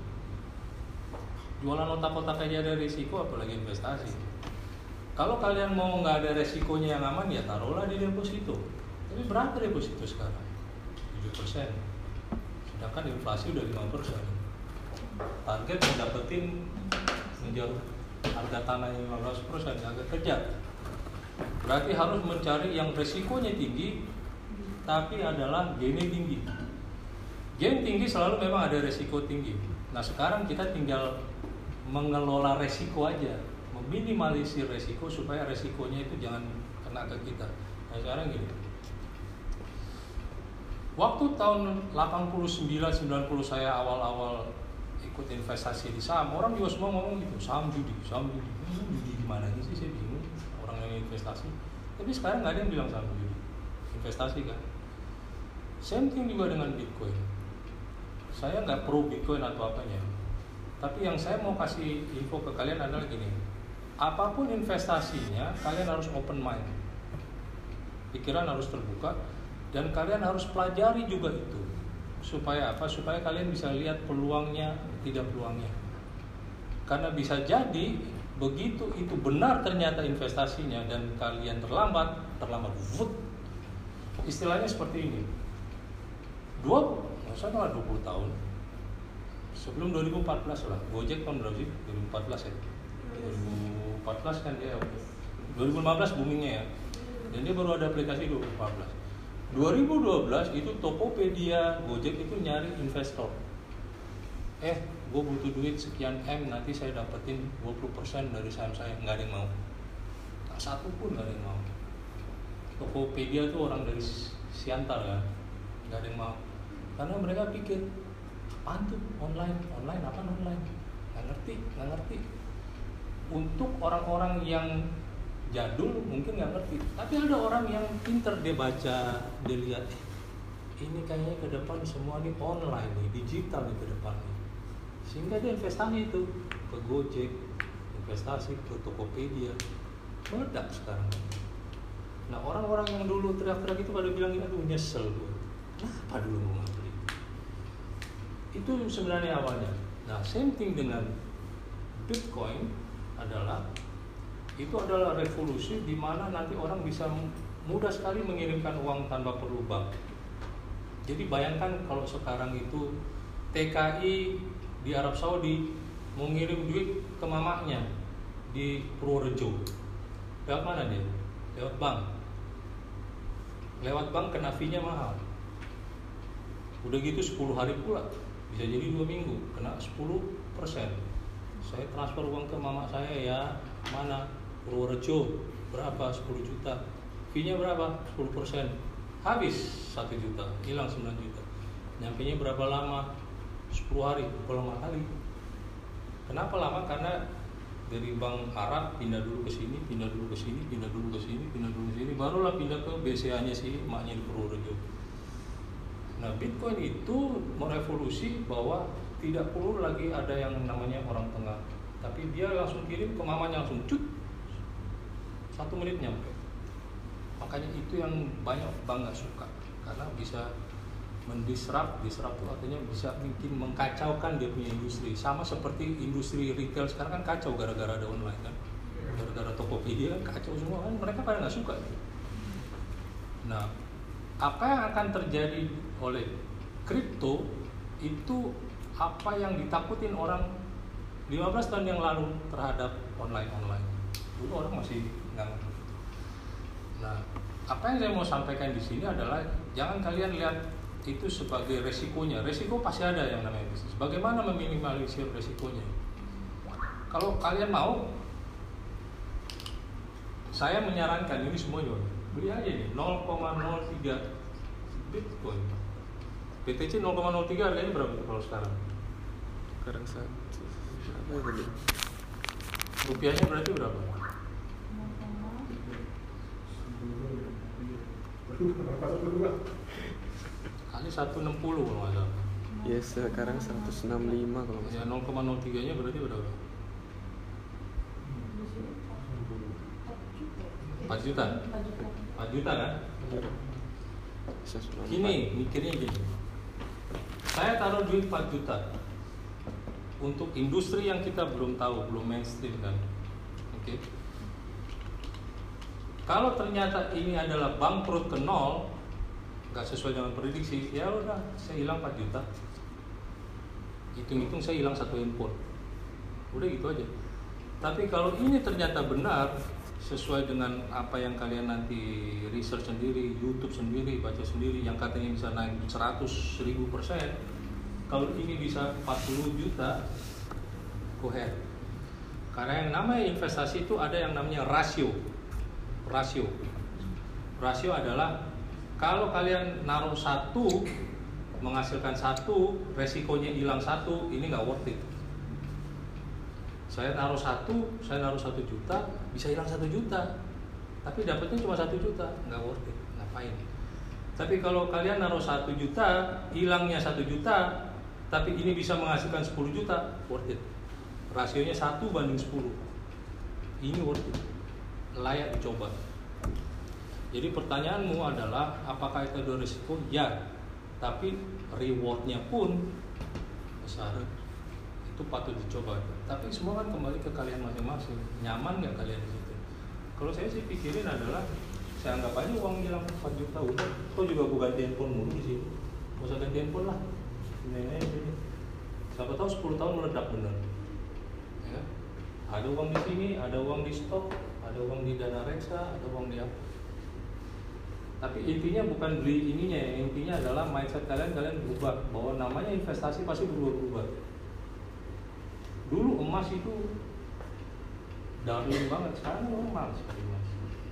Jualan otak-otak aja ada resiko, apalagi investasi. Kalau kalian mau gak ada resikonya yang aman, ya taruhlah di deposito. Tapi berapa deposito sekarang? tujuh persen. Sedangkan inflasi udah lima persen. Target mau dapetin menjual harga tanah yang lima belas persen, agak kejar. Berarti harus mencari yang resikonya tinggi tapi adalah gainnya tinggi. Gain tinggi selalu memang ada resiko tinggi. Nah sekarang kita tinggal mengelola resiko aja, meminimalisir resiko supaya resikonya itu jangan kena ke kita. Nah sekarang gini, waktu tahun delapan puluh sembilan sembilan puluh saya awal-awal ikut investasi di saham, orang juga semua ngomong gitu, saham judi, saham judi. Hmm, judi gimana sih, saya bingung orang yang investasi. Tapi sekarang nggak ada yang bilang saham judi, investasi kan. Same thing juga dengan Bitcoin. Saya nggak pro Bitcoin atau apanya, tapi yang saya mau kasih info ke kalian adalah gini, apapun investasinya kalian harus open mind, pikiran harus terbuka. Dan kalian harus pelajari juga itu. Supaya apa? Supaya kalian bisa lihat peluangnya, tidak peluangnya. Karena bisa jadi begitu itu benar ternyata investasinya dan kalian terlambat, terlambat. Vut. Istilahnya seperti ini. Dua, saya dua puluh tahun. Sebelum dua ribu empat belas lah. Gojek tahun berapa sih? dua ribu empat belas ya. dua ribu empat belas kan dia. dua ribu lima belas boomingnya ya. Dan dia baru ada aplikasi dua ribu empat belas. dua ribu dua belas itu Tokopedia, Gojek itu nyari investor. Eh, gue butuh duit sekian M, nanti saya dapetin dua puluh persen dari saham saya. Nggak ada yang mau. Tak satu pun nggak ada yang mau. Tokopedia itu orang dari Siantar kan, nggak ada yang mau. Karena mereka pikir, apaan tuh online, online apa online? Nggak ngerti, nggak ngerti. Untuk orang-orang yang jadul mungkin nggak ngerti, tapi ada orang yang pinter, dia baca, dia lihat, eh, ini kayaknya ke depan semua nih online nih, digital nih ke depan nih. Sehingga dia investasi itu ke Gojek, investasi ke Tokopedia, meledak sekarang. Nah orang-orang yang dulu teriak-teriak itu pada bilang, aduh nyesel gue, kenapa dulu mau ngambil? Itu sebenarnya awalnya. Nah same thing dengan Bitcoin adalah itu adalah revolusi di mana nanti orang bisa mudah sekali mengirimkan uang tanpa perlu bank. Jadi bayangkan kalau sekarang itu T K I di Arab Saudi mau ngirim duit ke mamanya di Purworejo, lewat mana dia? Lewat bank. Lewat bank kena fee-nya mahal. Udah gitu sepuluh hari pula, bisa jadi dua minggu, kena sepuluh persen. Saya transfer uang ke mama saya ya, mana? Purworejo, berapa? sepuluh juta. Fee-nya berapa? sepuluh persen. Habis satu juta, hilang sembilan juta. Nyampenya berapa lama? sepuluh hari, berapa lama kali? Kenapa lama? Karena dari bank Arab pindah dulu ke sini, pindah dulu ke sini, pindah dulu ke sini, pindah dulu ke sini, barulah pindah ke B C A-nya si emaknya di Purworejo. Nah, Bitcoin itu merevolusi bahwa tidak perlu lagi ada yang namanya orang tengah, tapi dia langsung kirim ke mamanya langsung cut, satu menit nyampe. Makanya itu yang banyak bank nggak suka, karena bisa mendisrupt, disrupt itu artinya bisa mungkin mengkacaukan dia punya industri. Sama seperti industri retail sekarang kan kacau gara-gara ada online kan, gara-gara Tokopedia kan kacau semua kan, mereka pada nggak suka. Nah, apa yang akan terjadi oleh kripto itu apa yang ditakutin orang lima belas tahun yang lalu terhadap online-online. Dulu orang masih nggak ngerti. Nah, apa yang saya mau sampaikan di sini adalah jangan kalian lihat itu sebagai resikonya. Resiko pasti ada yang namanya bisnis. Bagaimana meminimalisir resikonya? Kalau kalian mau, saya menyarankan ini semua juga. Beli aja nih nol koma nol tiga Bitcoin. B T C nol koma nol tiga harganya berapa tuh kalau sekarang? Sekarang satu apa tadi? Rupiahnya berarti berapa? Kali seratus enam puluh kalau nggak salah. Ya sekarang seratus enam puluh lima kalau nggak Ya salah. nol koma nol tiga nya berarti berapa? empat juta. empat juta kan? Gini, mikirnya gini. Saya taruh duit empat juta untuk industri yang kita belum tahu, belum mainstream kan. Oke. Okay. Kalau ternyata ini adalah bangkrut ke nol, nggak sesuai dengan prediksi, ya udah, saya hilang empat juta. Hitung-hitung saya hilang satu handphone. Udah gitu aja. Tapi kalau ini ternyata benar, sesuai dengan apa yang kalian nanti research sendiri, YouTube sendiri, baca sendiri, yang katanya bisa naik seratus, seribu persen, kalau ini bisa empat puluh juta, go ahead. Karena yang namanya investasi itu ada yang namanya rasio. Rasio. Rasio adalah kalau kalian naruh satu, menghasilkan satu, resikonya hilang satu, ini nggak worth it. Saya naruh satu, saya naruh satu juta, bisa hilang satu juta, tapi dapatnya cuma satu juta, nggak worth it, ngapain? Tapi kalau kalian naruh satu juta, hilangnya satu juta, tapi ini bisa menghasilkan sepuluh juta, worth it. Rasionya satu banding sepuluh, ini worth it, layak dicoba. Jadi pertanyaanmu adalah apakah itu ada risiko? Ya, tapi rewardnya pun besar. Itu patut dicoba. Tapi semua kan kembali ke kalian masing-masing. Nyaman nggak kalian di situ? Kalau saya sih pikirin adalah saya anggap aja uang hilang empat juta udah. Kau juga gue ganti handphone mulu di sini. Gak usah ganti handphone lah. Ini aja. Siapa tahu sepuluh tahun meledak bener. Ya. Ada uang di sini, ada uang di stok, ada uang di dana reksa, ada uang di apa. Tapi intinya bukan beli ininya, intinya adalah mindset kalian kalian berubah bahwa namanya investasi pasti berubah-ubah. Dulu emas itu darling banget, sekarang orang malas sekali emas.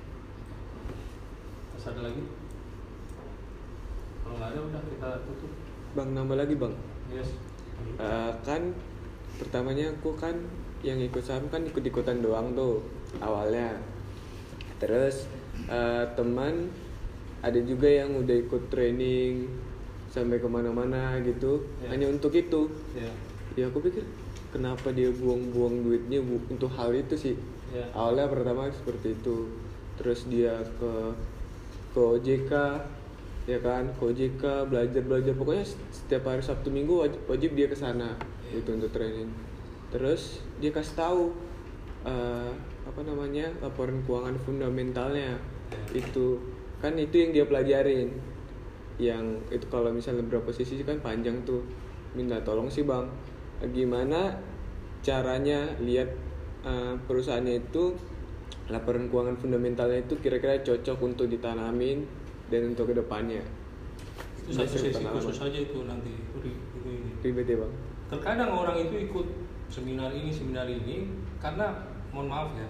Terus ada lagi? Kalau nggak ada udah kita tutup. Bang, nambah lagi bang. Yes. Uh, kan pertamanya aku kan yang ikut saham kan ikut-ikutan doang tuh awalnya. Terus uh, teman ada juga yang udah ikut training sampai kemana-mana gitu Ya. hanya untuk itu. Ya. Ya aku pikir kenapa dia buang-buang duitnya bu- untuk hal itu sih. Ya. Awalnya pertama seperti itu, terus dia ke ke O J K ya kan, ke O J K belajar belajar pokoknya setiap hari Sabtu Minggu wajib, wajib dia ke sana Ya. gitu untuk training. Terus dia kasih tahu uh, apa namanya laporan keuangan fundamentalnya. Ya. Itu kan itu yang dia pelajarin, yang itu kalau misalnya berapa sisi kan panjang tuh. Minta tolong sih bang, gimana caranya lihat uh, perusahaannya itu laporan keuangan fundamentalnya itu kira-kira cocok untuk ditanamin dan untuk kedepannya. Itu satu Berdasarkan sesi pengalaman. khusus aja itu nanti. Itu, itu, ini. Ribet ya bang. Terkadang orang itu ikut seminar ini seminar ini karena mohon maaf ya,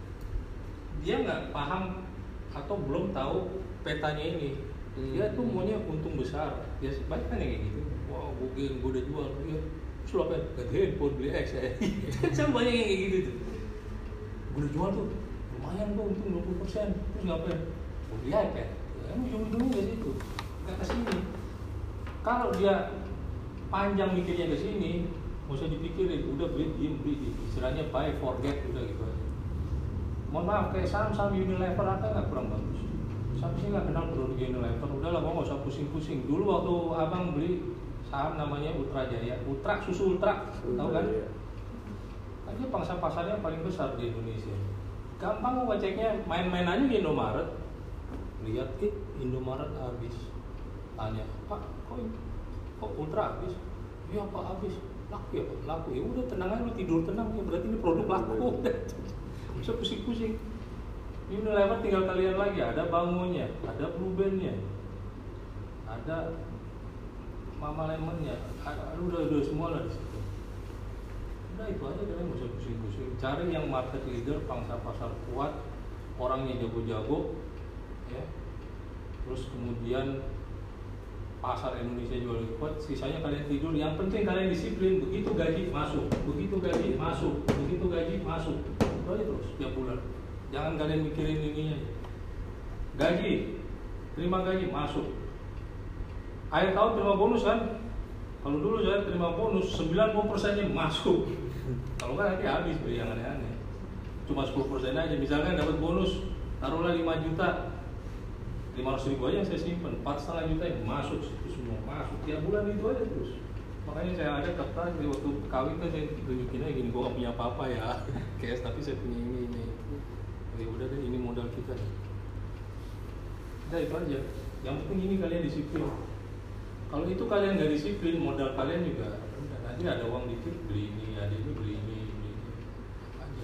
dia nggak paham atau belum tahu petanya ini. Dia tuh maunya untung besar. Ya banyak kan yang kayak gitu. Wow, gue gue udah jual, ya terus lo apa? Ganti handphone, beli X ya. Kan banyak yang kayak gitu tuh. Gue udah jual tuh, lumayan tuh untung dua puluh persen. Terus ngapain? Gue beli iPad. Ya ujung-ujungnya ke situ, nggak ke sini. Kalau dia panjang mikirnya ke sini, nggak usah dipikirin, udah beli, diem, beli, diem. Istilahnya buy, forget, udah gitu aja. Mohon maaf, kayak saham-saham Unilever apa nggak kurang bagus. Saya sih nggak kenal produk Unilever, udahlah gua nggak usah pusing-pusing. Dulu waktu abang beli saham namanya Ultra Jaya, Ultra, susu Ultra, tahu kan? Kan dia pangsa pasarnya paling besar di Indonesia. Gampang gua ceknya, main-main aja di Indomaret. Lihat, eh Indomaret habis. Tanya, Pak, kok, kok Ultra habis? Iya Pak habis. Laku ya Pak? Laku ya udah tenang aja, lu tidur tenang ya, berarti ini produk laku. Nggak usah pusing-pusing. Unilever tinggal kalian lagi, ada Bangunnya, ada Blue Band-nya, ada Mama Lemon-nya, ada, udah udah semua lah di situ. Udah itu aja, kalian nggak usah pusing-pusing. Cari yang market leader, pangsa pasar kuat, orangnya jago-jago, ya. Terus kemudian pasar Indonesia juga lebih kuat, sisanya kalian tidur. Yang penting kalian disiplin. Begitu gaji masuk, begitu gaji masuk, begitu gaji masuk, itu aja terus tiap bulan. Jangan kalian mikirin ininya. Gaji, terima gaji masuk. Akhir tahun terima bonus kan? Kalau dulu saya terima bonus sembilan puluh persennya masuk. Kalau kan nanti habis beli yang aneh-aneh. Cuma sepuluh persen aja. Misalkan dapat bonus, taruhlah lima juta, lima ratus ribu aja yang saya simpan, empat setengah juta yang masuk, itu semua masuk. Tiap bulan itu aja terus. Makanya saya ada kertas di waktu kawin kan saya tunjukin aja gini, gue gak punya apa-apa ya, cash tapi saya punya ini ini. Ya udah deh, ini modal kita. Udah itu aja. Yang penting ini kalian disiplin. Kalau itu kalian nggak disiplin, modal kalian juga udah, nanti ada uang dikit beli ini, ada ini beli ini, beli ini. Aja.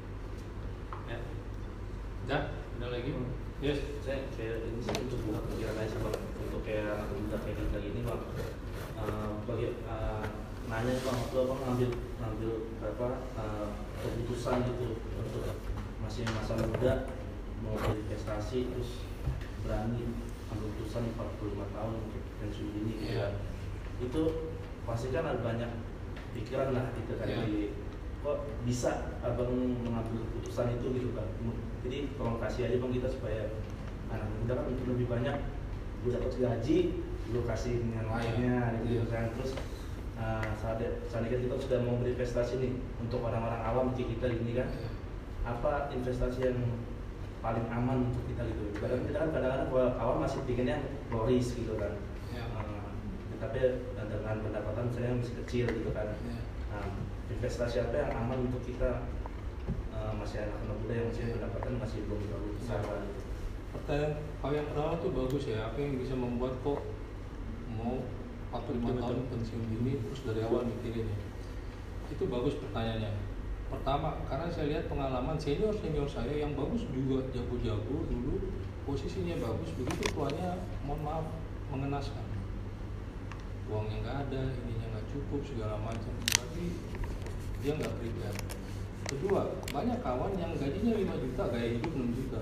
Ya. Udah, udah lagi. Yes. Saya kayak ini sih untuk buka pikiran aja bang, untuk kayak anak muda kayak kita gini bang. Uh, bagi uh, nanya bang, waktu abang ngambil ngambil apa uh, keputusan gitu untuk masih masa muda mau berinvestasi terus berani ambil keputusan empat puluh lima tahun untuk pensiun dini gitu Yeah. kan. Itu pasti kan ada banyak pikiran lah gitu kan, Yeah. di kok bisa abang mengambil keputusan itu gitu kan. Jadi tolong kasih aja bang kita supaya anak muda kan untuk lebih banyak gue dapat gaji lu kasih yang lainnya gitu Yeah. kan. Terus uh, saat saat kita sudah mau berinvestasi nih untuk orang-orang awam kayak kita gini kan, apa investasi yang paling aman untuk kita gitu. Kadang kita kan kadang-kadang kalau awal masih bikinnya low risk gitu kan. Ya. Uh, tapi dengan pendapatan misalnya masih kecil gitu kan. Ya. Nah, investasi apa yang aman untuk kita uh, masih anak-anak muda yang masih pendapatan masih belum terlalu besar lah gitu. Pertanyaan hal yang pertama tuh bagus ya. Apa yang bisa membuat kok mau empat puluh lima tahun pensiun dini terus dari awal mikirin ya? Itu bagus pertanyaannya. Pertama, karena saya lihat pengalaman senior-senior saya yang bagus juga jago-jago dulu, posisinya bagus, begitu tuanya mohon maaf mengenaskan. Uangnya nggak ada, ininya nggak cukup segala macam, tapi dia nggak prepare. Kedua, banyak kawan yang gajinya lima juta, gaya hidup enam juta.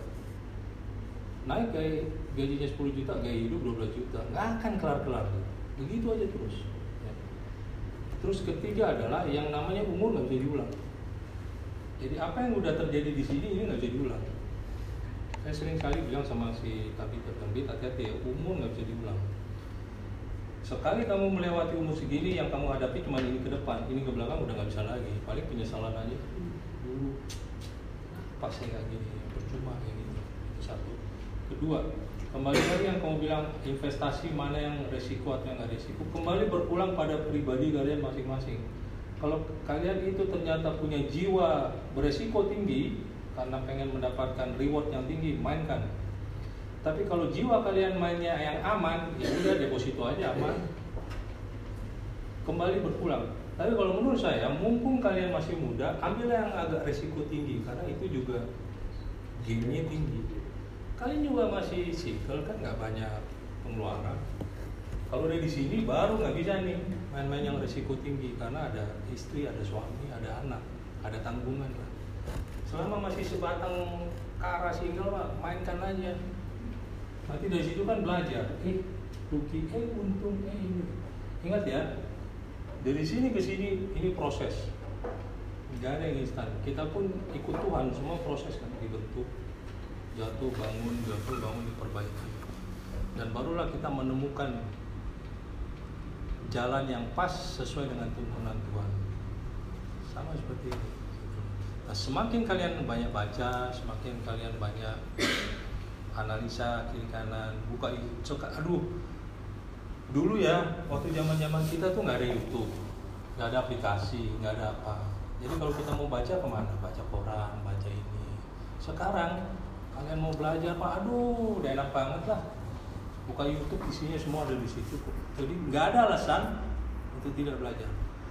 Naik gaya gajinya sepuluh juta, gaya hidup dua belas juta, nggak akan kelar-kelar. Begitu aja terus. Ya. Terus ketiga adalah yang namanya umur nggak bisa diulang. Jadi apa yang udah terjadi di sini ini nggak bisa diulang. Saya sering kali bilang sama si Tapi Tertembit, hati-hati ya, umur nggak bisa diulang. sekali kamu melewati umur segini yang kamu hadapi cuma ini ke depan, ini ke belakang udah nggak bisa lagi, paling penyesalan aja. Dulu pas saya kayak gini, percuma kayak gini. Itu satu. Kedua, kembali lagi yang kamu bilang investasi mana yang resiko atau yang nggak resiko, kembali berpulang pada pribadi kalian masing-masing. Kalau kalian itu ternyata punya jiwa beresiko tinggi karena pengen mendapatkan reward yang tinggi, mainkan. Tapi kalau jiwa kalian mainnya yang aman, ya udah deposito aja aman. Kembali berpulang. Tapi kalau menurut saya, mumpung kalian masih muda, ambillah yang agak resiko tinggi karena itu juga gainnya tinggi. Kalian juga masih single kan, nggak banyak pengeluaran. Kalau udah di sini baru nggak bisa nih main-main yang resiko tinggi karena ada istri, ada suami, ada anak, ada tanggungan lah. Selama masih sebatang kara single lah, mainkan aja. Nanti dari situ kan belajar. Eh, rugi, eh untung, eh ini. Ingat ya, dari sini ke sini ini proses. Nggak ada yang instan. Kita pun ikut Tuhan, semua proses kan dibentuk, jatuh, bangun, jatuh, bangun, diperbaiki. Dan barulah kita menemukan jalan yang pas sesuai dengan tuntunan Tuhan. Sama seperti itu. Nah, semakin kalian banyak baca, semakin kalian banyak analisa kiri kanan, buka YouTube. Aduh, dulu ya waktu zaman-zaman kita tuh nggak ada YouTube, nggak ada aplikasi, nggak ada apa. Jadi kalau kita mau baca kemana? Baca koran, baca ini. Sekarang kalian mau belajar, Pak, aduh, udah enak banget lah. Buka YouTube, isinya semua ada di situ. Jadi nggak ada alasan untuk tidak belajar.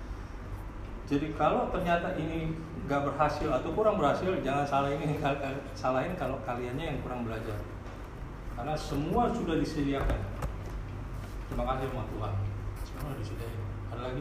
Jadi kalau ternyata ini nggak berhasil atau kurang berhasil, jangan salahin salahin kalau kaliannya yang kurang belajar. Karena semua sudah disediakan. Terima kasih sama Tuhan. Semua sudah disediakan. Ada lagi?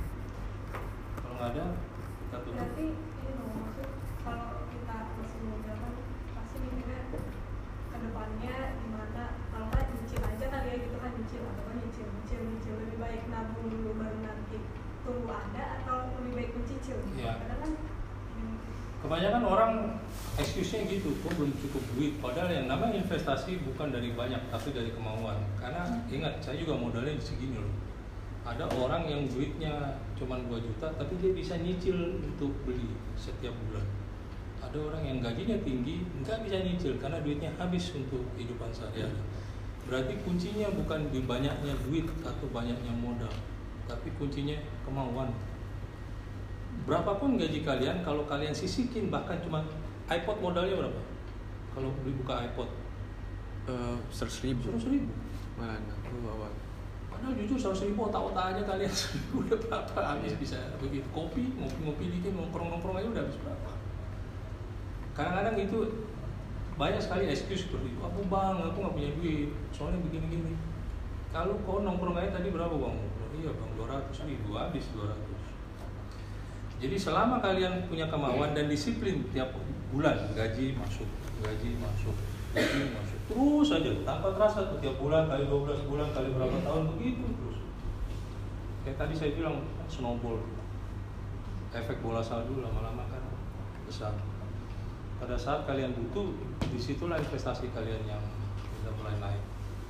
Kalau nggak ada, kita tutup. Berarti ini dong, maksud kalau kita masih muda kan pasti mikirnya ke depannya gimana, kalau kan nyicil aja kali ya gitu kan, nyicil atau kan nyicil, nyicil, nyicil lebih baik nabung dulu baru nanti tunggu ada atau lebih baik mencicil gitu. Ya. Karena kan hmm, Kebanyakan orang excuse-nya gitu, kok belum cukup duit. Padahal yang namanya investasi bukan dari banyak, tapi dari kemauan. Karena ingat, saya juga modalnya di segini loh. Ada orang yang duitnya cuma dua juta, tapi dia bisa nyicil untuk beli setiap bulan. Ada orang yang gajinya tinggi, nggak bisa nyicil karena duitnya habis untuk kehidupan sehari-hari. Berarti kuncinya bukan di banyaknya duit atau banyaknya modal, tapi kuncinya kemauan. Berapapun gaji kalian, kalau kalian sisikin, bahkan cuma iPod modalnya berapa? Kalau beli buka iPod seratus ribu. seratus ribu. Mana? Aku bawa. Padahal jujur seratus ribu otak-otak aja kalian udah berapa habis bisa begitu. Kopi, ngopi-ngopi dikit, nongkrong-nongkrong aja udah habis berapa. Kadang-kadang itu banyak sekali excuse seperti itu. Aku bang, aku nggak punya duit, soalnya begini-gini. Kalau kau nongkrong aja tadi berapa bang? Iya bang, dua ratus ribu habis dua ratus. Jadi selama kalian punya kemauan dan disiplin tiap bulan gaji masuk, gaji masuk, gaji masuk, terus aja tanpa terasa tuh tiap bulan kali dua belas bulan kali berapa tahun begitu terus. Kayak tadi saya bilang snowball, efek bola salju lama-lama kan besar. Pada saat kalian butuh, disitulah investasi kalian yang bisa mulai naik.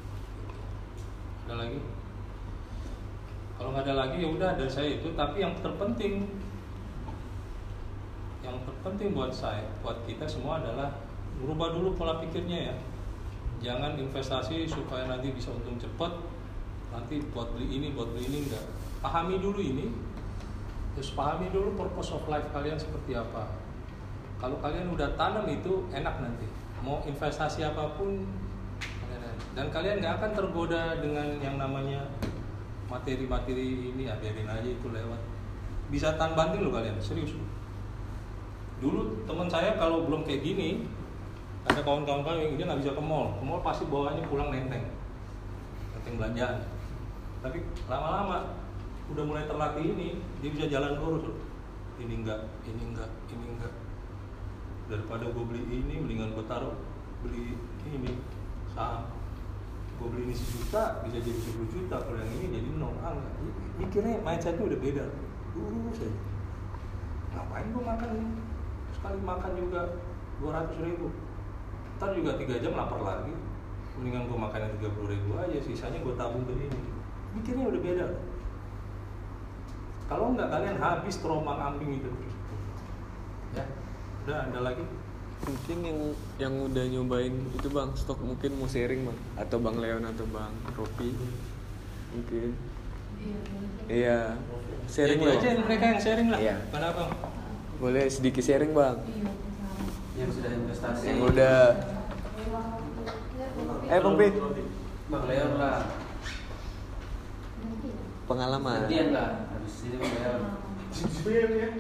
Ada lagi? Kalau nggak ada lagi ya udah dari saya itu. Tapi yang terpenting, yang terpenting buat saya, buat kita semua adalah merubah dulu pola pikirnya ya. Jangan investasi supaya nanti bisa untung cepat. Nanti buat beli ini, buat beli ini enggak. Pahami dulu ini. Terus pahami dulu purpose of life kalian seperti apa. Kalau kalian udah tanam itu enak nanti. Mau investasi apapun, dan kalian nggak akan tergoda dengan yang namanya materi-materi ini ya, biarin aja itu lewat. Bisa tahan banting loh kalian, serius loh. Dulu teman saya kalau belum kayak gini, ada kawan-kawan kalian dia nggak bisa ke mall, ke mall pasti bawaannya pulang nenteng, nenteng belanjaan. Tapi lama-lama udah mulai terlatih ini, dia bisa jalan lurus loh. Ini enggak, ini enggak, ini enggak. Daripada gue beli ini, mendingan gue taruh beli ini saham. Gue beli ini sejuta, bisa jadi sepuluh juta. Kalau yang ini jadi nol. Ah, mikirnya mindsetnya udah beda. Dulu saja. Ngapain gue makan ini? Sekali makan juga dua ratus ribu. Ntar juga tiga jam lapar lagi. Mendingan gue makan yang tiga puluh ribu aja, sisanya gue tabung ke ini. mikirnya udah beda. Kalau nggak kalian habis terombang ambing itu. Ya, udah ada lagi. Mungkin yang yang udah nyobain itu Bang stok mungkin mau sharing Bang, atau Bang Leon atau Bang Ropi mungkin. Iya. Sharing ya, lah. aja mereka yang sharing lah. Iya. Kenapa? Boleh sedikit sharing Bang. Yang sudah investasi. Yang udah. Eh Bang Pi. Bang Leon lah. Pengalaman. Gantian lah. Habis ini Bang Leon. Sip-sip ya.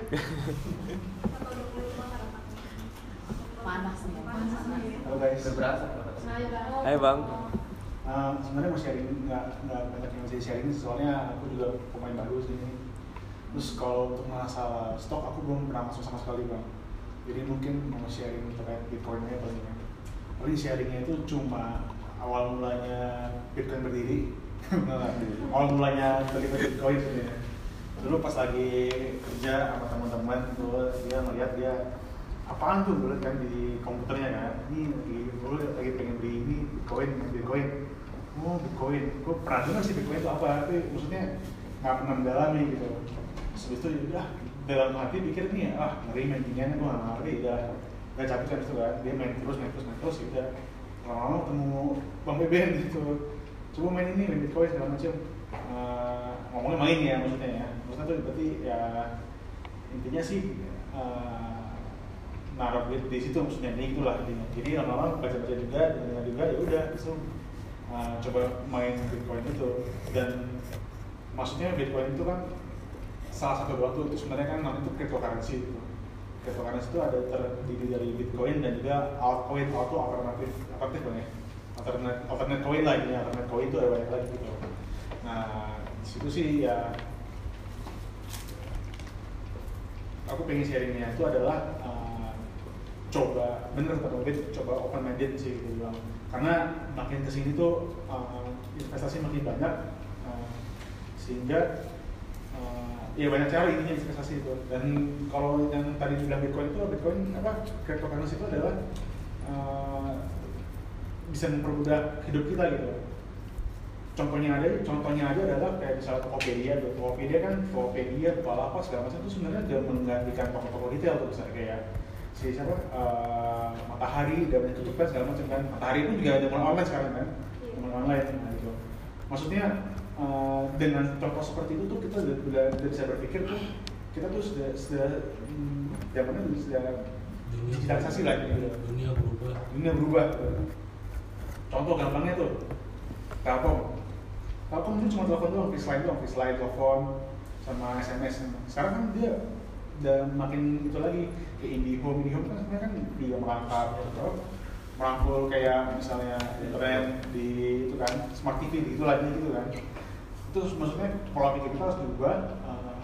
Panas nih, panas nih. Halo guys. Berberasa. Hai Bang. Uh, sebenarnya mau sharing nggak nggak banyak yang bisa sharing soalnya aku juga pemain baru sini. Terus kalau untuk masalah stok aku belum pernah masuk sama sekali Bang. Jadi mungkin mau sharing terkait Bitcoin-nya paling ya. Paling sharingnya itu cuma awal mulanya Bitcoin berdiri. Awal mulanya terlibat Bitcoin sebenarnya. Dulu pas lagi kerja sama teman-teman tuh dia melihat dia apaan tuh gue liat kan di komputernya kan, ini lagi gue lagi pengen beli ini Bitcoin, Bitcoin, oh Bitcoin, gue pernah dengar sih Bitcoin itu apa, tapi maksudnya nggak pernah mendalami gitu. Terus itu udah dalam hati pikir nih, ah ngeri main ginian, gue nggak ngerti, udah nggak capek kan itu kan, dia main terus main terus main terus, udah lama-lama ketemu Bang Beben gitu, coba main ini main Bitcoin segala macam, uh, ngomongnya main ya maksudnya ya, maksudnya tuh berarti ya intinya sih. Uh, naruh duit di situ maksudnya ini itulah intinya. Jadi lama-lama baca-baca juga, dengar juga ya udah langsung uh, coba main Bitcoin itu. Dan maksudnya Bitcoin itu kan salah satu waktu itu sebenarnya kan namanya itu cryptocurrency itu. Cryptocurrency itu ada terdiri dari Bitcoin dan juga altcoin, auto alternatif alternatif bang ya. Alternate alternate coin lah ini, alternate coin itu ada banyak lagi gitu. Nah di situ sih ya aku pengen sharingnya itu adalah uh, coba bener kata Bobet, coba open minded sih gitu bilang, karena makin kesini tuh uh, investasi makin banyak uh, sehingga uh, ya banyak cara intinya investasi itu. Dan kalau yang tadi bilang Bitcoin itu Bitcoin apa cryptocurrency itu adalah uh, bisa mempermudah hidup kita gitu. Contohnya ada, contohnya ada adalah kayak misalnya Tokopedia, Tokopedia kan Tokopedia, Bukalapak segala macam itu sebenarnya udah menggantikan toko-toko retail tuh misalnya kayak si siapa uh, Matahari udah banyak tutup kan segala macam kan. Matahari pun juga ada mulai online sekarang kan, mulai online nah, gitu. Maksudnya uh, dengan contoh seperti itu tuh kita udah, udah, udah bisa berpikir tuh kita tuh sudah sudah hmm, zamannya sudah digitalisasi lah gitu. Dunia berubah. Dunia berubah. Contoh gampangnya tuh Telkom. Telkom itu cuma telepon doang, fixed line doang, fixed line telepon sama S M S. Sekarang kan dia udah makin itu lagi kayak IndiHome, IndiHome kan sebenarnya kan juga merangkap gitu, merangkul kayak misalnya internet di itu kan smart T V gitu lagi gitu kan. Itu maksudnya pola pikir kita harus diubah. Uh,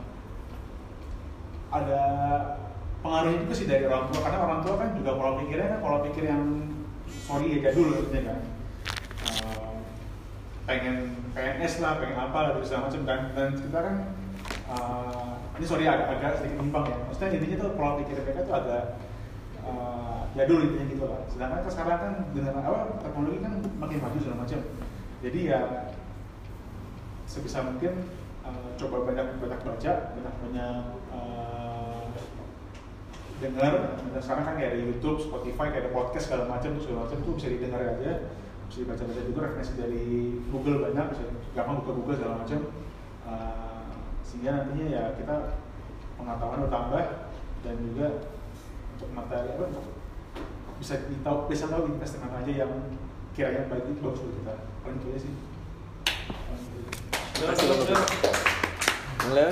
ada pengaruhnya juga sih dari orang tua, karena orang tua kan juga pola pikirnya kan pola pikir yang sorry ya jadul maksudnya kan. Uh, pengen P N S lah, pengen apa lah, segala macam kan. Dan kita kan uh, ini sorry agak, agak sedikit nyimpang ya. Maksudnya intinya tuh pola pikir mereka tuh agak uh, jadul intinya gitu lah. Sedangkan kan sekarang kan dengan apa teknologi kan makin maju segala macam. Jadi ya sebisa mungkin uh, coba banyak banyak baca, banyak banyak uh, dengar. Sekarang kan kayak ada YouTube, Spotify, kayak ada podcast segala macam tuh segala macam tuh bisa didengar aja. Bisa dibaca-baca juga referensi dari Google banyak, bisa gampang buka Google segala macam, uh, sehingga nantinya ya kita pengetahuan bertambah dan juga untuk materi apa untuk bisa tahu bisa tahu investasi mana aja yang kiranya baik itu bagus buat kita. Paling itu aja sih. Terima kasih Bang. Bang Leon.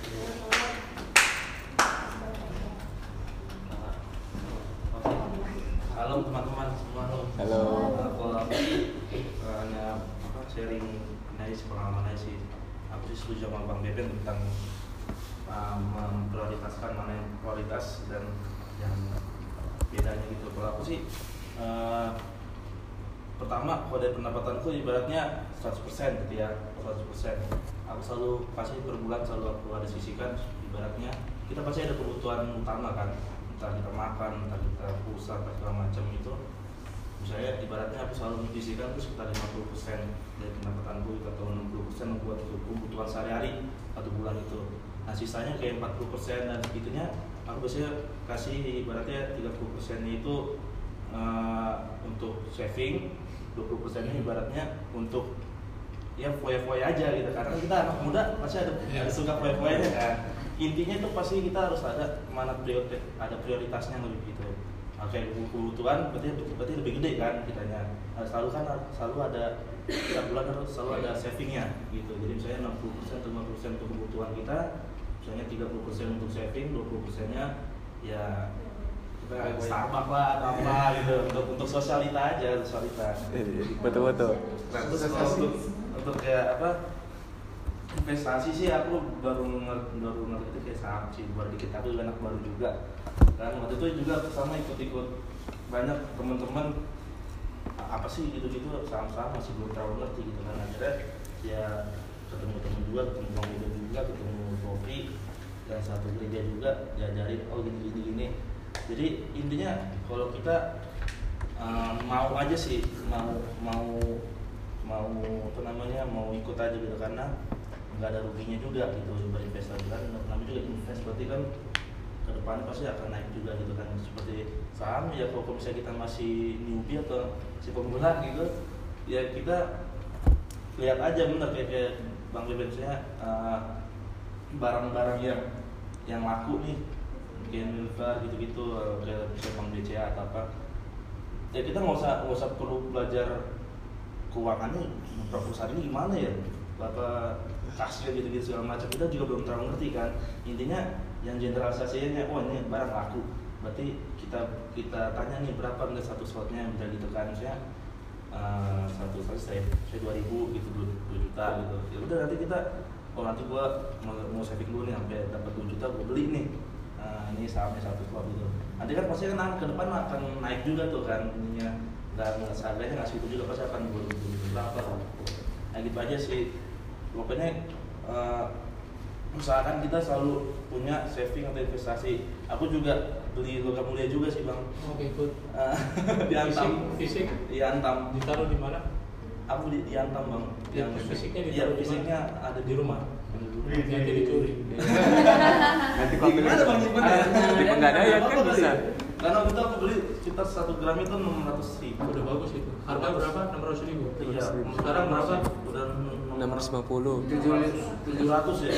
Halo teman-teman semua. Halo. Aku hanya apa sharing ini pengalaman aja sih. Aku sih setuju sama Bang Beben tentang uh, memprioritaskan mana yang prioritas dan yang bedanya gitu. Kalau aku sih uh, pertama kalau dari pendapatanku ibaratnya seratus persen gitu ya, seratus persen. Aku selalu pasti per bulan selalu aku ada sisihkan, ibaratnya kita pasti ada kebutuhan utama kan, entah kita makan, entah kita pulsa, entah segala macam itu. Misalnya ibaratnya aku selalu menyisihkan itu sekitar lima puluh persen dari pendapatanku atau enam puluh persen buat kebutuhan sehari-hari satu bulan itu. Nah sisanya kayak empat puluh persen dan begitunya aku biasanya kasih ibaratnya tiga puluh persen itu uh, untuk saving, dua puluh persen ibaratnya untuk ya foya-foya aja gitu, karena kita anak muda pasti ada, ya. ada suka foya-foyanya kan. Intinya itu pasti kita harus ada mana prioritas, ada prioritasnya lebih gitu. Oke, kebutuhan berarti berarti lebih gede kan kitanya. Nah, selalu kan selalu ada setiap bulan harus selalu ada savingnya gitu. Jadi misalnya enam puluh persen atau lima puluh persen untuk kebutuhan kita, misalnya tiga puluh persen untuk saving, dua puluh persennya ya kita Starbucks lah atau apa gitu untuk untuk sosialita aja, sosialita. Betul-betul. Nah, terus kalau untuk untuk kayak apa investasi sih aku baru ngerti baru ngerti itu kayak saham sih, baru dikit, aku juga anak baru juga kan. Waktu itu juga aku sama ikut-ikut banyak teman-teman apa sih gitu-gitu saham-saham, masih belum terlalu ngerti gitu kan. Akhirnya ya ketemu teman juga, ketemu bang Udo juga, ketemu Sofi dan satu gereja juga diajarin oh gini-gini gini. Jadi intinya kalau kita um, mau aja sih mau mau mau apa namanya mau ikut aja gitu, karena nggak ada ruginya juga gitu berinvestasi kan. Namanya juga invest berarti kan ke depan pasti akan naik juga gitu kan. Seperti saham ya kalau misalnya kita masih newbie atau si pemula gitu ya kita lihat aja bener kayak, kayak Bang Beben saya uh, barang-barang yang yang laku nih kayak Milva gitu-gitu kayak misalnya Bang B C A atau apa ya kita nggak usah nggak usah perlu belajar keuangannya perusahaan ini gimana ya apa kasir gitu-gitu segala macam, kita juga belum terlalu ngerti kan. Intinya yang generalisasinya oh ini barang laku berarti kita kita tanya nih berapa nggak satu slotnya bisa gitu kan. Misalnya uh, satu slot saya saya dua ribu gitu dua juta gitu ya udah nanti kita oh nanti gua mau, mau saving dulu nih sampai dapat dua juta gua beli nih uh, ini sahamnya satu slot gitu. Nanti kan pasti kan ke depan akan naik juga tuh kan ininya, nggak nggak harganya nggak segitu juga pasti akan berapa. Nah gitu aja sih pokoknya uh, usahakan kita selalu punya saving atau investasi. Aku juga beli logam mulia juga sih bang. Oke, ikut. Uh, di Antam. Fisik, di Antam. ditaruh di mana? Aku di, di Antam bang. Yang fisiknya di ya, fisiknya ada di rumah. Nanti dicuri. Nanti kalau Gimana bang nyimpennya? di Pegadaian kan bisa. Karena waktu itu aku beli sekitar satu gram itu enam ratus ribu. Udah bagus itu. Harga berapa? enam ratus ribu. Iya. Sekarang berapa? Udah enam ratus lima puluh. tujuh ratus ya.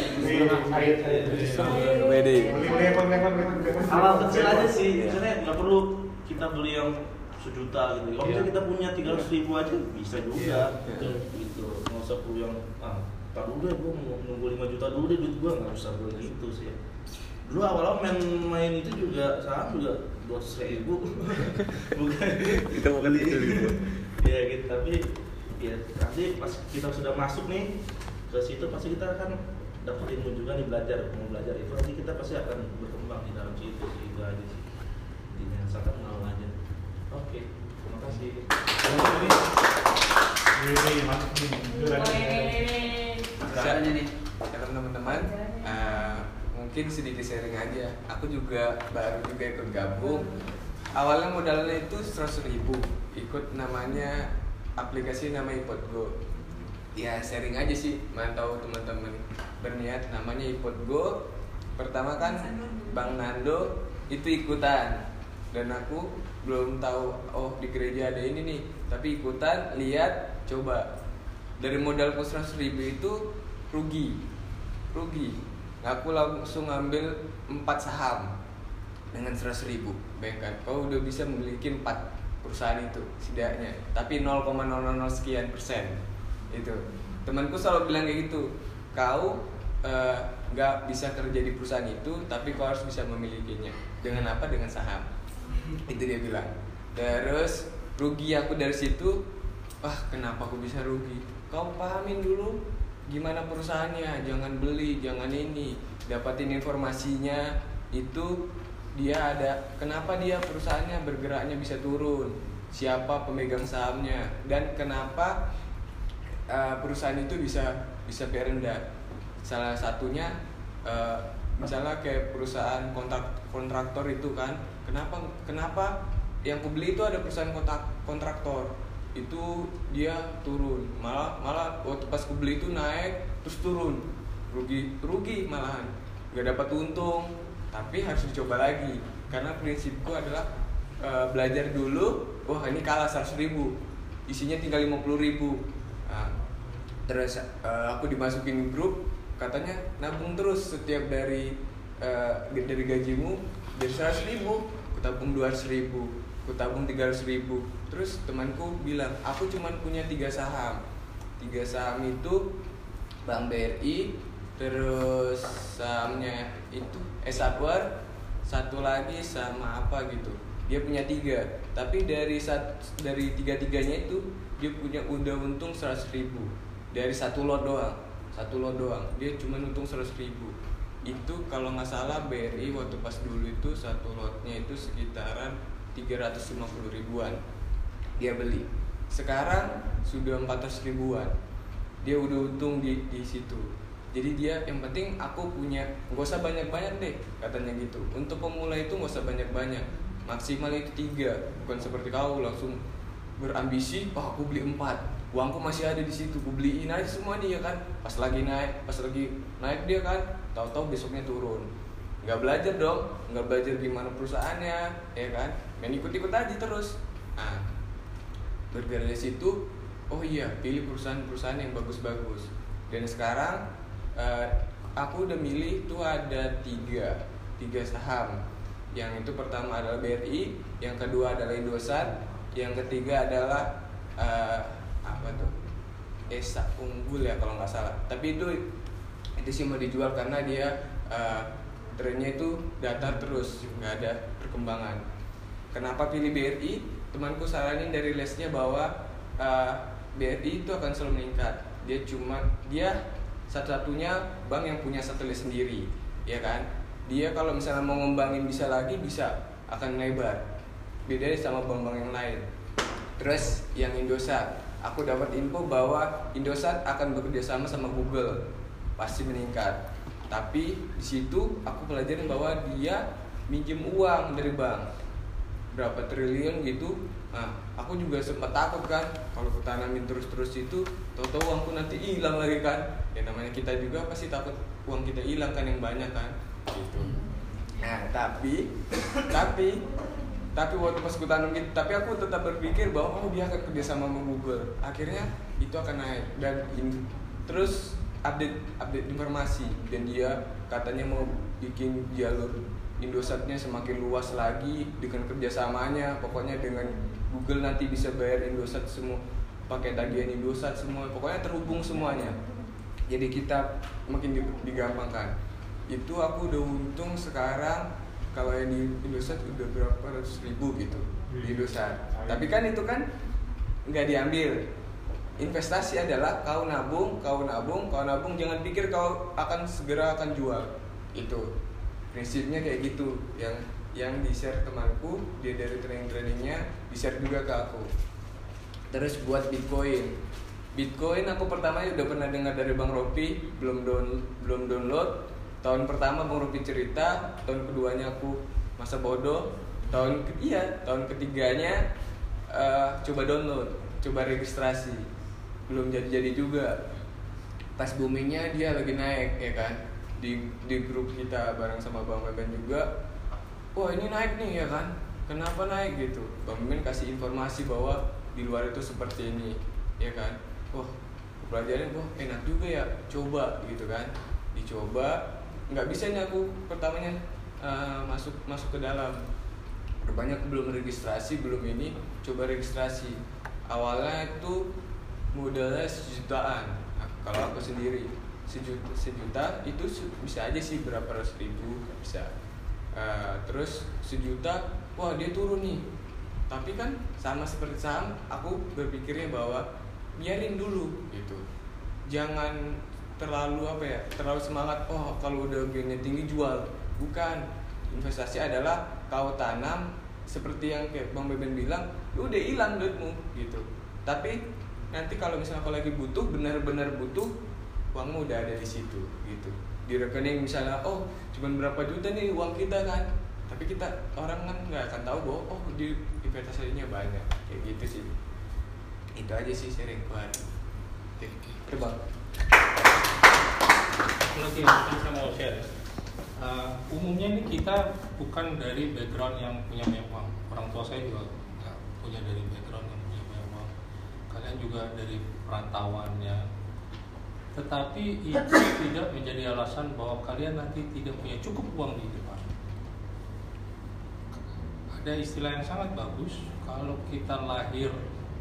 Wede. Hal kecil aja sih, misalnya nggak perlu kita beli yang sejuta gitu. Kalau misalnya kita punya tiga ratus ribu aja bisa juga, gitu. Gitu. Nggak usah perlu yang ah, tar dulu deh, gue mau nunggu lima juta dulu deh duit gue, nggak usah begitu sih. Dulu awal-awal main main itu juga saham juga dua ratus ribu, bukan Kita mau beli gitu. Ya gitu, tapi ya nanti pas kita sudah masuk nih ke situ pasti kita akan dapat ilmu juga nih, belajar mau belajar itu nanti kita pasti akan berkembang di dalam situ sih, itu aja sih intinya, sangat mau aja. Oke, terima kasih. Ini mantap nih. Bisa nih ya teman-teman, uh, mungkin sedikit sharing aja. Aku juga baru juga ikut gabung. Awalnya modalnya itu seratus ribu, ikut namanya aplikasi nama IPOTGO. Ya sharing aja sih, mana tahu teman-teman berniat namanya IPOTGO. Pertama kan Bang Nando itu ikutan dan aku belum tahu oh di gereja ada ini nih, tapi ikutan lihat coba dari modalku seratus ribu itu rugi rugi aku langsung ngambil empat saham dengan seratus ribu. Bayangkan kau udah bisa memiliki empat perusahaan itu setidaknya, tapi nol koma nol nol sekian persen itu. Temanku selalu bilang kayak gitu, kau nggak uh, bisa kerja di perusahaan itu, tapi kau harus bisa memilikinya. Dengan apa? Dengan saham. Itu dia bilang. Terus rugi aku dari situ. Wah, kenapa aku bisa rugi? Kau pahamin dulu gimana perusahaannya, jangan beli, jangan ini, dapatin informasinya. Itu dia ada, kenapa dia perusahaannya bergeraknya bisa turun, siapa pemegang sahamnya, dan kenapa uh, perusahaan itu bisa bisa rendah. Salah satunya uh, misalnya kayak perusahaan kontrak kontraktor itu kan, kenapa kenapa yang kubeli itu ada perusahaan kontak, kontraktor itu dia turun, malah malah waktu pas kubeli itu naik terus turun, rugi rugi malahan, nggak dapat untung, tapi harus dicoba lagi karena prinsipku adalah uh, belajar dulu. Wah ini kalah seratus ribu, isinya tinggal lima puluh ribu. Nah, terus uh, aku dimasukin grup, katanya nabung terus setiap dari uh, dari gajimu dari seratus ribu, aku tabung dua ratus ribu, aku tabung tiga ratus ribu. Terus temanku bilang, aku cuma punya tiga saham, tiga saham itu Bank B R I, terus sahamnya itu Esatwar, satu lagi sama apa gitu. Dia punya tiga, tapi dari sat, dari tiga-tiganya itu dia punya udah untung seratus ribu dari satu lot doang, satu lot doang dia cuma untung seratus ribu. Itu kalau nggak salah B R I waktu pas dulu itu satu lotnya itu sekitaran tiga ratus lima puluh ribuan dia beli. Sekarang sudah empat ratus ribuan. Dia udah untung di di situ. Jadi dia yang penting aku punya, nggak usah banyak-banyak deh katanya gitu. Untuk pemula itu nggak usah banyak-banyak, maksimal itu tiga. Bukan seperti kau langsung berambisi, oh aku beli empat, uangku masih ada di situ, aku beliin aja semua nih ya kan. Pas lagi naik, pas lagi naik dia kan, tahu-tahu besoknya turun. Nggak belajar dong, nggak belajar gimana perusahaannya, ya kan? Main ikut-ikut aja terus. Nah, bergerak dari situ, oh iya pilih perusahaan-perusahaan yang bagus-bagus. Dan sekarang uh, aku udah milih tuh ada tiga, tiga saham. Yang itu pertama adalah B R I, yang kedua adalah Indosat, yang ketiga adalah uh, apa tuh Esa Unggul ya kalau nggak salah. Tapi itu itu sih mau dijual karena dia uh, trennya itu datar terus, nggak ada perkembangan. Kenapa pilih B R I? Temanku saranin dari lesnya bahwa uh, B R I itu akan selalu meningkat. Dia cuma dia satu-satunya bank yang punya satelit sendiri, ya kan? Dia kalau misalnya mau ngembangin bisa lagi bisa akan lebar. Beda sama bank-bank yang lain. Terus yang Indosat, aku dapat info bahwa Indosat akan bekerja sama sama Google, pasti meningkat. Tapi di situ aku pelajarin bahwa dia minjem uang dari bank berapa triliun gitu. Nah, aku juga sempat takut kan kalau aku tanamin terus-terus itu, tahu-tahu uangku nanti hilang lagi kan. Ya namanya kita juga pasti takut uang kita hilang kan yang banyak kan gitu. Nah, tapi tapi tapi waktu pas aku tanam gitu, tapi aku tetap berpikir bahwa oh dia akan kerja sama sama Google. Akhirnya itu akan naik dan in, terus update update informasi, dan dia katanya mau bikin jalur Indosatnya semakin luas lagi dengan kerjasamanya. Pokoknya dengan Google nanti bisa bayar Indosat semua, pakai tagihan Indosat semua, pokoknya terhubung semuanya. Jadi kita makin digampangkan. Itu aku udah untung sekarang kalau yang di Indosat udah berapa ratus ribu gitu di Indosat. Tapi kan itu kan nggak diambil. Investasi adalah kau nabung, kau nabung, kau nabung. Jangan pikir kau akan segera akan jual. Itu prinsipnya kayak gitu. Yang yang di share temanku, dia dari trading-tradingnya di share juga ke aku. Terus buat Bitcoin, Bitcoin aku pertama udah pernah dengar dari Bang Ropi, belum down, belum download. Tahun pertama Bang Ropi cerita, tahun keduanya aku masa bodoh, tahun iya tahun ketiganya uh, coba download, coba registrasi, belum jadi-jadi juga. Pas boomingnya dia lagi naik ya kan, di di grup kita bareng sama Bang Meben juga. Wah ini naik nih ya kan, kenapa naik gitu? Bang Meben kasih informasi bahwa di luar itu seperti ini ya kan. Wah pelajarin, wah enak juga ya, coba gitu kan. Dicoba, nggak bisa nih aku pertamanya uh, masuk masuk ke dalam. Rupanya aku belum registrasi, belum ini, coba registrasi. Awalnya itu modalnya sejutaan. Nah, kalau aku sendiri sejuta, sejuta itu bisa aja sih berapa ratus ribu bisa. Uh, terus sejuta, wah dia turun nih. Tapi kan sama seperti saham, aku berpikirnya bahwa biarin dulu gitu. Jangan terlalu apa ya, terlalu semangat. Oh kalau udah gainnya tinggi jual. Bukan. Investasi adalah kau tanam seperti yang kayak Bang Beben bilang, lu udah hilang duitmu gitu. Tapi nanti kalau misalnya kau lagi butuh, benar-benar butuh, uangmu udah ada di situ gitu. Di rekening misalnya, oh cuman berapa juta nih uang kita kan, tapi kita orang kan nggak akan tahu bahwa oh di investasinya banyak kayak gitu sih. Itu aja sih sharing gue. Coba. Lagi mungkin saya mau share ya. Uh, umumnya ini kita bukan dari background yang punya banyak uang. Orang tua saya juga nggak punya dari background yang punya banyak uang. Kalian juga dari perantauan ya. Tetapi itu tidak menjadi alasan bahwa kalian nanti tidak punya cukup uang di depan. Ada istilah yang sangat bagus, kalau kita lahir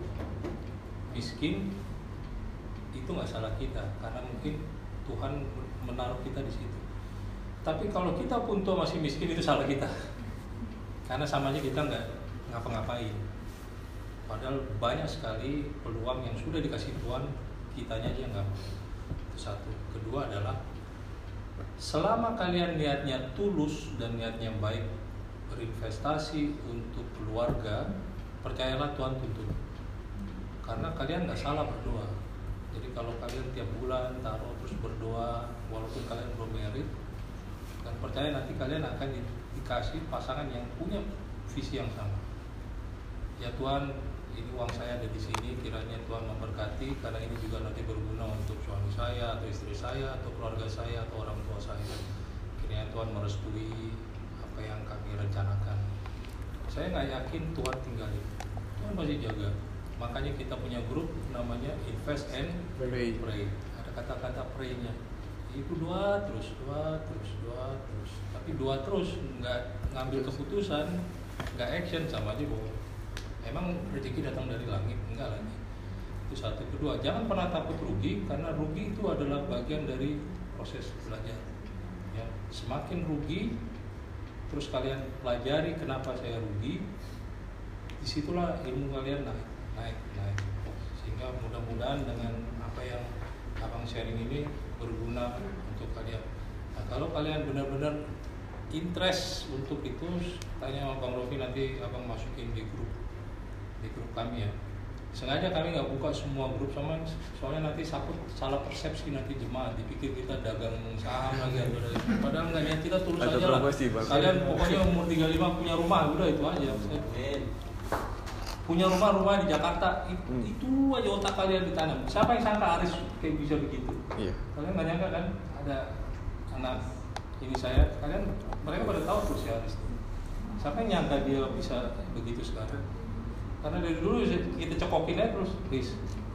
miskin itu nggak salah kita, karena mungkin Tuhan menaruh kita di situ. Tapi kalau kita pun tuh masih miskin itu salah kita, karena samanya kita nggak ngapa-ngapain. Padahal banyak sekali peluang yang sudah dikasih Tuhan, kitanya aja nggak. Itu satu. Kedua adalah selama kalian niatnya tulus dan niatnya baik berinvestasi untuk keluarga, percayalah Tuhan tuntun. Karena kalian nggak salah berdoa. Jadi kalau kalian tiap bulan taruh terus berdoa, walaupun kalian belum married, dan percaya nanti kalian akan di, dikasih pasangan yang punya visi yang sama. Ya Tuhan, ini uang saya ada di sini, kiranya Tuhan memberkati, karena ini juga nanti berguna untuk suami saya atau istri saya atau keluarga saya atau orang tua saya. Kiranya Tuhan merestui apa yang kami rencanakan. Saya nggak yakin Tuhan tinggalin, Tuhan masih jaga. Makanya kita punya grup namanya Invest and Pray. Pray. Ada kata-kata pray-nya. Itu doa terus, doa terus, doa terus. Tapi doa terus, nggak ngambil keputusan, nggak action, sama aja bohong. Emang rezeki datang dari langit? Enggak lagi. Itu satu. Kedua, jangan pernah takut rugi, karena rugi itu adalah bagian dari proses belajar. Ya, semakin rugi, terus kalian pelajari kenapa saya rugi, disitulah ilmu kalian naik, naik, naik. Sehingga mudah-mudahan dengan apa yang abang sharing ini berguna untuk kalian. Nah, kalau kalian benar-benar interest untuk itu, tanya sama Bang Rofi, nanti abang masukin di grup, di grup kami ya. Sengaja kami nggak buka semua grup, sama soalnya nanti takut salah persepsi, nanti jemaat dipikir kita dagang saham lagi atau dari, padahal nggak, niat kita tulus aja lah. Kalian pokoknya umur tiga puluh lima punya rumah, udah itu aja. Punya rumah-rumah di Jakarta, itu, hmm. itu aja otak kalian ditanam. Siapa yang sangka Aris kayak bisa begitu? Iya. Kalian nggak nyangka kan ada anak ini saya, kalian mereka pada tahu tuh si Aris. Siapa yang nyangka dia bisa begitu sekarang? Karena dari dulu kita cekokin aja terus, Riz,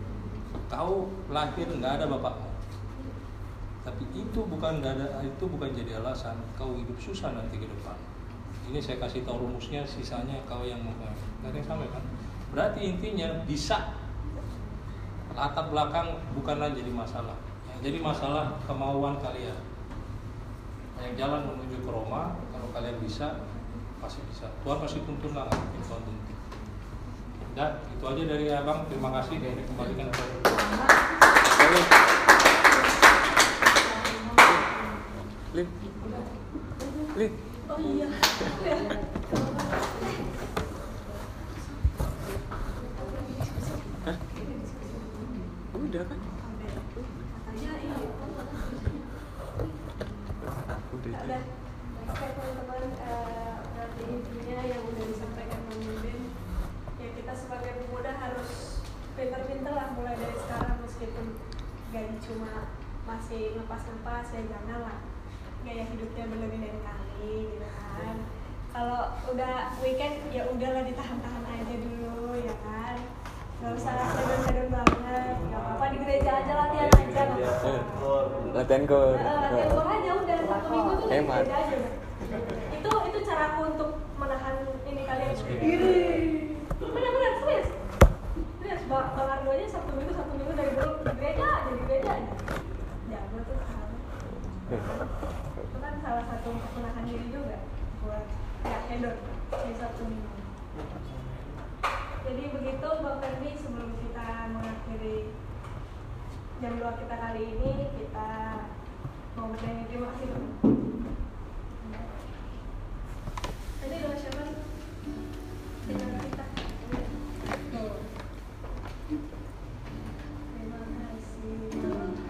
kau lahir nggak ada bapakmu. Tapi itu bukan nggak ada, itu bukan jadi alasan kau hidup susah nanti ke depan. Ini saya kasih tahu rumusnya, sisanya kau yang mau. Nggak ada yang sampai kan? Berarti intinya bisa, latar belakang bukanlah jadi masalah. Yang jadi masalah kemauan kalian. Yang jalan menuju ke Roma, kalau kalian bisa, pasti bisa. Tuhan pasti tuntun lah, mungkin Tuhan tuntun. Dan itu aja dari abang. Terima kasih. Dari kembalikan ke Lin, Lin. Oh iya. Hah? Udah kan? Katanya ini. Udah itu. Ada. Oke teman-teman, berarti intinya yang udah disampaikan Bang Udin, ya kita sebagai pemuda harus pinter-pinter lah mulai dari sekarang, meskipun gaji cuma masih ngepas-ngepas, ya jangan lah gaya hidupnya berlebih dari kali gitu kan. Kalau udah weekend ya udahlah ditahan-tahan aja dulu ya kan, nggak usah hedon-hedon banget, nggak apa-apa, di gereja aja latihan aja, nggak apa-apa. Latihan kor. Nah, latihan kor aja udah satu minggu tuh di Hemat. gereja aja. Itu itu caraku untuk menahan ini kalian sendiri. Benar-benar serius, serius. Bang Ardo aja satu minggu satu minggu dari dulu di gereja aja, di gereja aja. Jago tuh sekarang. Itu kan salah satu untuk menahan diri juga buat nggak hedon di satu minggu. Jadi begitu Bang Ferdi, sebelum kita mengakhiri jam dua kita kali ini, kita mau bertanya terima kasih dulu. Tadi doa siapa nih? Terima kita. Tuh. Terima kasih.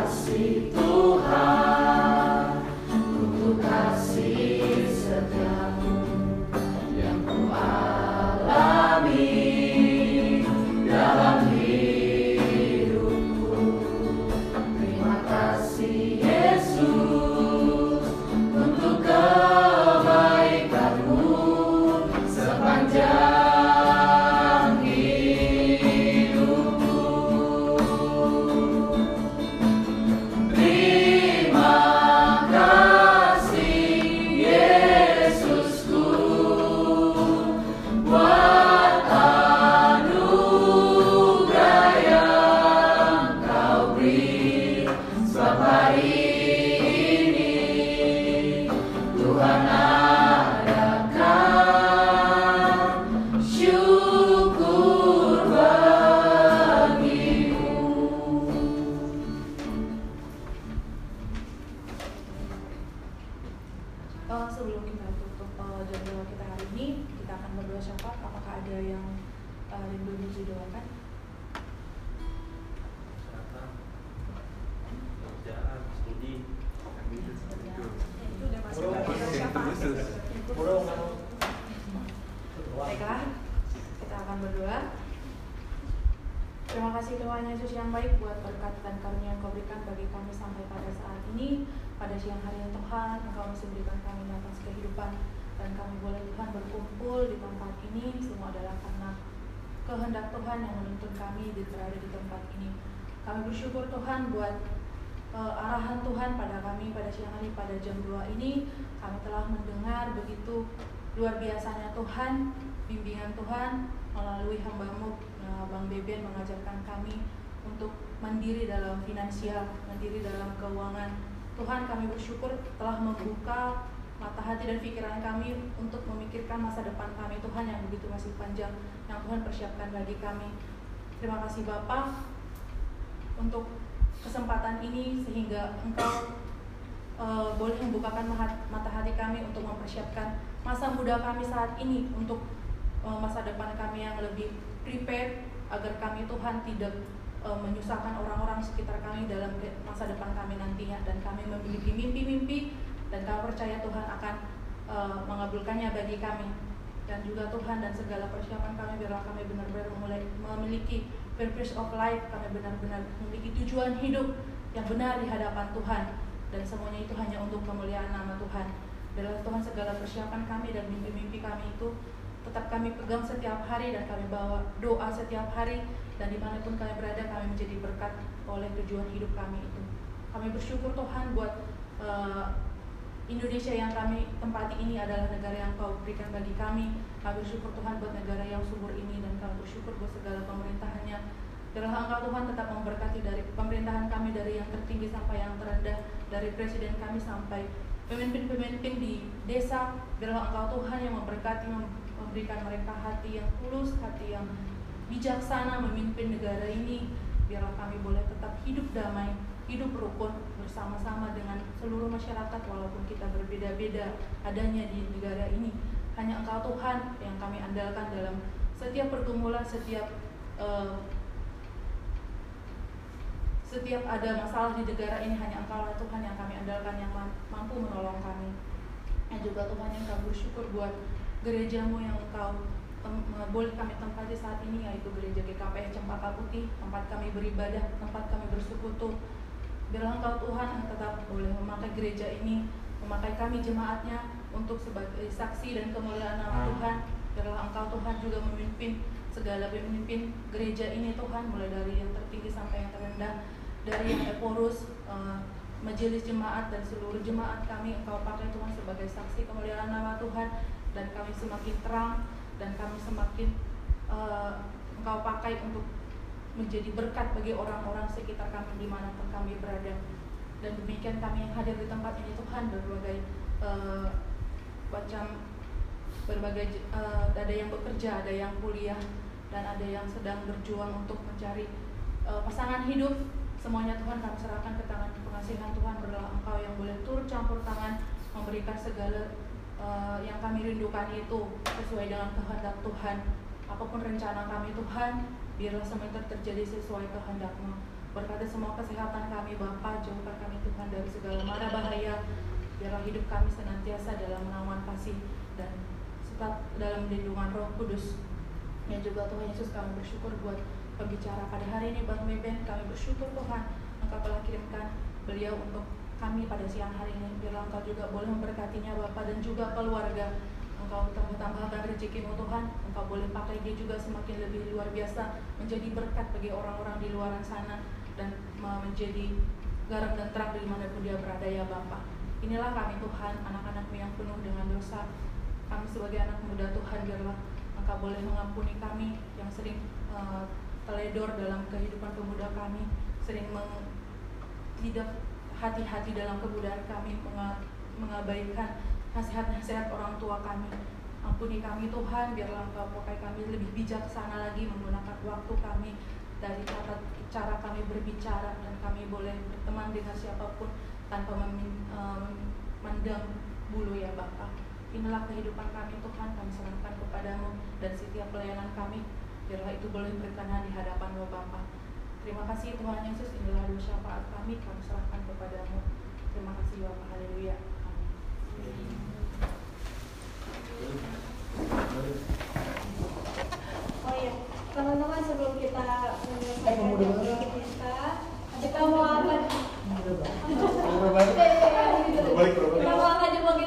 kasih Tuhan, untuk kasih setiamu yang ku alami dalam hidupku. Terima kasih Yesus untuk kebaikanmu sepanjang Baiklah, kita akan berdoa. Terima kasih Tuhan Yesus yang baik buat berkat dan karunia yang Kau berikan bagi kami sampai pada saat ini. Pada siang hari yang Tuhan, Engkau masih berikan kami nafas kehidupan, dan kami boleh Tuhan berkumpul di tempat ini. Semua adalah karena kehendak Tuhan yang menuntun kami di berada di tempat ini. Kami bersyukur Tuhan buat uh, arahan Tuhan pada kami pada siang hari pada jam dua ini. Kami telah mendengar begitu luar biasanya Tuhan, bimbingan Tuhan melalui hamba-Mu uh, Bang Beben mengajarkan kami untuk mandiri dalam finansial, mandiri dalam keuangan. Tuhan, kami bersyukur telah membuka mata hati dan pikiran kami untuk memikirkan masa depan kami Tuhan yang begitu masih panjang, yang Tuhan persiapkan bagi kami. Terima kasih Bapa untuk kesempatan ini sehingga Engkau uh, boleh membukakan mata hati kami untuk mempersiapkan masa muda kami saat ini untuk uh, masa depan kami yang lebih prepared, agar kami Tuhan tidak uh, menyusahkan orang-orang sekitar kami dalam masa depan kami nantinya, dan kami memiliki mimpi-mimpi dan kami percaya Tuhan akan uh, mengabulkannya bagi kami. Dan juga Tuhan, dan segala persiapan kami biarlah kami benar-benar mulai memiliki purpose of life, kami benar-benar memiliki tujuan hidup yang benar di hadapan Tuhan, dan semuanya itu hanya untuk kemuliaan nama Tuhan. Biarlah Tuhan segala persiapan kami dan mimpi-mimpi kami itu tetap kami pegang setiap hari, dan kami bawa doa setiap hari, dan dimanapun kami berada kami menjadi berkat oleh tujuan hidup kami itu. Kami bersyukur Tuhan buat uh, Indonesia yang kami tempati ini adalah negara yang Kau berikan bagi kami. Kami bersyukur Tuhan buat negara yang subur ini, dan kami bersyukur buat segala pemerintahannya. Biarlah Engkau Tuhan tetap memberkati dari pemerintahan kami, dari yang tertinggi sampai yang terendah, dari presiden kami sampai pemimpin-pemimpin di desa. Biarlah Engkau Tuhan yang memberkati, memberikan mereka hati yang tulus, hati yang bijaksana memimpin negara ini. Biarlah kami boleh tetap hidup damai, hidup rukun bersama-sama dengan seluruh masyarakat walaupun kita berbeda-beda adanya di negara ini. Hanya Engkau Tuhan yang kami andalkan dalam setiap pergumulan, setiap uh, setiap ada masalah di negara ini. Hanya Engkau lah Tuhan yang kami andalkan, yang mampu menolong kami. Dan juga Tuhan yang kami bersyukur buat gereja-Mu yang Engkau tem- boleh kami tempati saat ini, yaitu gereja G K P S Cempaka Putih, tempat kami beribadah, tempat kami bersekutu. Biarlah Engkau Tuhan yang tetap boleh memakai gereja ini, memakai kami jemaatnya untuk sebagai saksi dan kemuliaan nama Tuhan. Biarlah Engkau Tuhan juga memimpin segala pemimpin gereja ini Tuhan, mulai dari yang tertinggi sampai yang terendah, dari yang eporus, uh, majelis jemaat dan seluruh jemaat kami Engkau pakai Tuhan sebagai saksi kemuliaan nama Tuhan, dan kami semakin terang, dan kami semakin uh, Engkau pakai untuk menjadi berkat bagi orang-orang sekitar kami dimanapun kami berada. Dan demikian kami yang hadir di tempat ini Tuhan, berbagai uh, macam berbagai uh, ada yang bekerja, ada yang kuliah, dan ada yang sedang berjuang untuk mencari uh, pasangan hidup. Semuanya Tuhan kami serahkan ke tangan pengasihan Tuhan. Berdoa Engkau yang boleh turut campur tangan, memberikan segala uh, yang kami rindukan itu sesuai dengan kehendak Tuhan. Apapun rencana kami Tuhan, biarlah semua terjadi sesuai kehendak-Mu. Berkati semua kesehatan kami Bapa, jauhkan kami Tuhan dari segala mara bahaya. Biarlah hidup kami senantiasa dalam naungan kasih dan tetap dalam lindungan Roh Kudus. Dan juga Tuhan Yesus, kami bersyukur buat pembicara pada hari ini Bang Meben. Kami bersyukur Tuhan Engkau telah kirimkan beliau untuk kami pada siang hari ini. Biarlah Engkau juga boleh memberkatinya Bapa dan juga keluarga. Engkau tambah-tambahkan rezekimu Tuhan. Engkau boleh pakai dia juga semakin lebih luar biasa, menjadi berkat bagi orang-orang di luar sana dan menjadi garam dan terang dimanapun dia berada ya Bapa. Inilah kami Tuhan, anak-anakmu yang penuh dengan dosa. Kami sebagai anak muda Tuhan, biarlah Engkau boleh mengampuni kami yang sering uh, teledor dalam kehidupan pemuda kami, sering meng, tidak hati-hati dalam kebudayaan kami, mengabaikan nasihat-nasihat orang tua kami. Ampuni kami Tuhan, biarlah Engkau pakai kami lebih bijaksana lagi menggunakan waktu kami dari tata cara kami berbicara, dan kami boleh berteman dengan siapapun tanpa memandang bulu ya Bapa. Inilah kehidupan kami Tuhan, kami serahkan kepadamu, dan setiap pelayanan kami biarlah itu boleh berkenan di hadapan-Mu Bapa. Terima kasih Tuhan Yesus, inilah doa syafaat kami, kami serahkan kepadamu. Terima kasih Bapa, haleluya. Oh iya, teman-teman sebelum kita menyelesaikan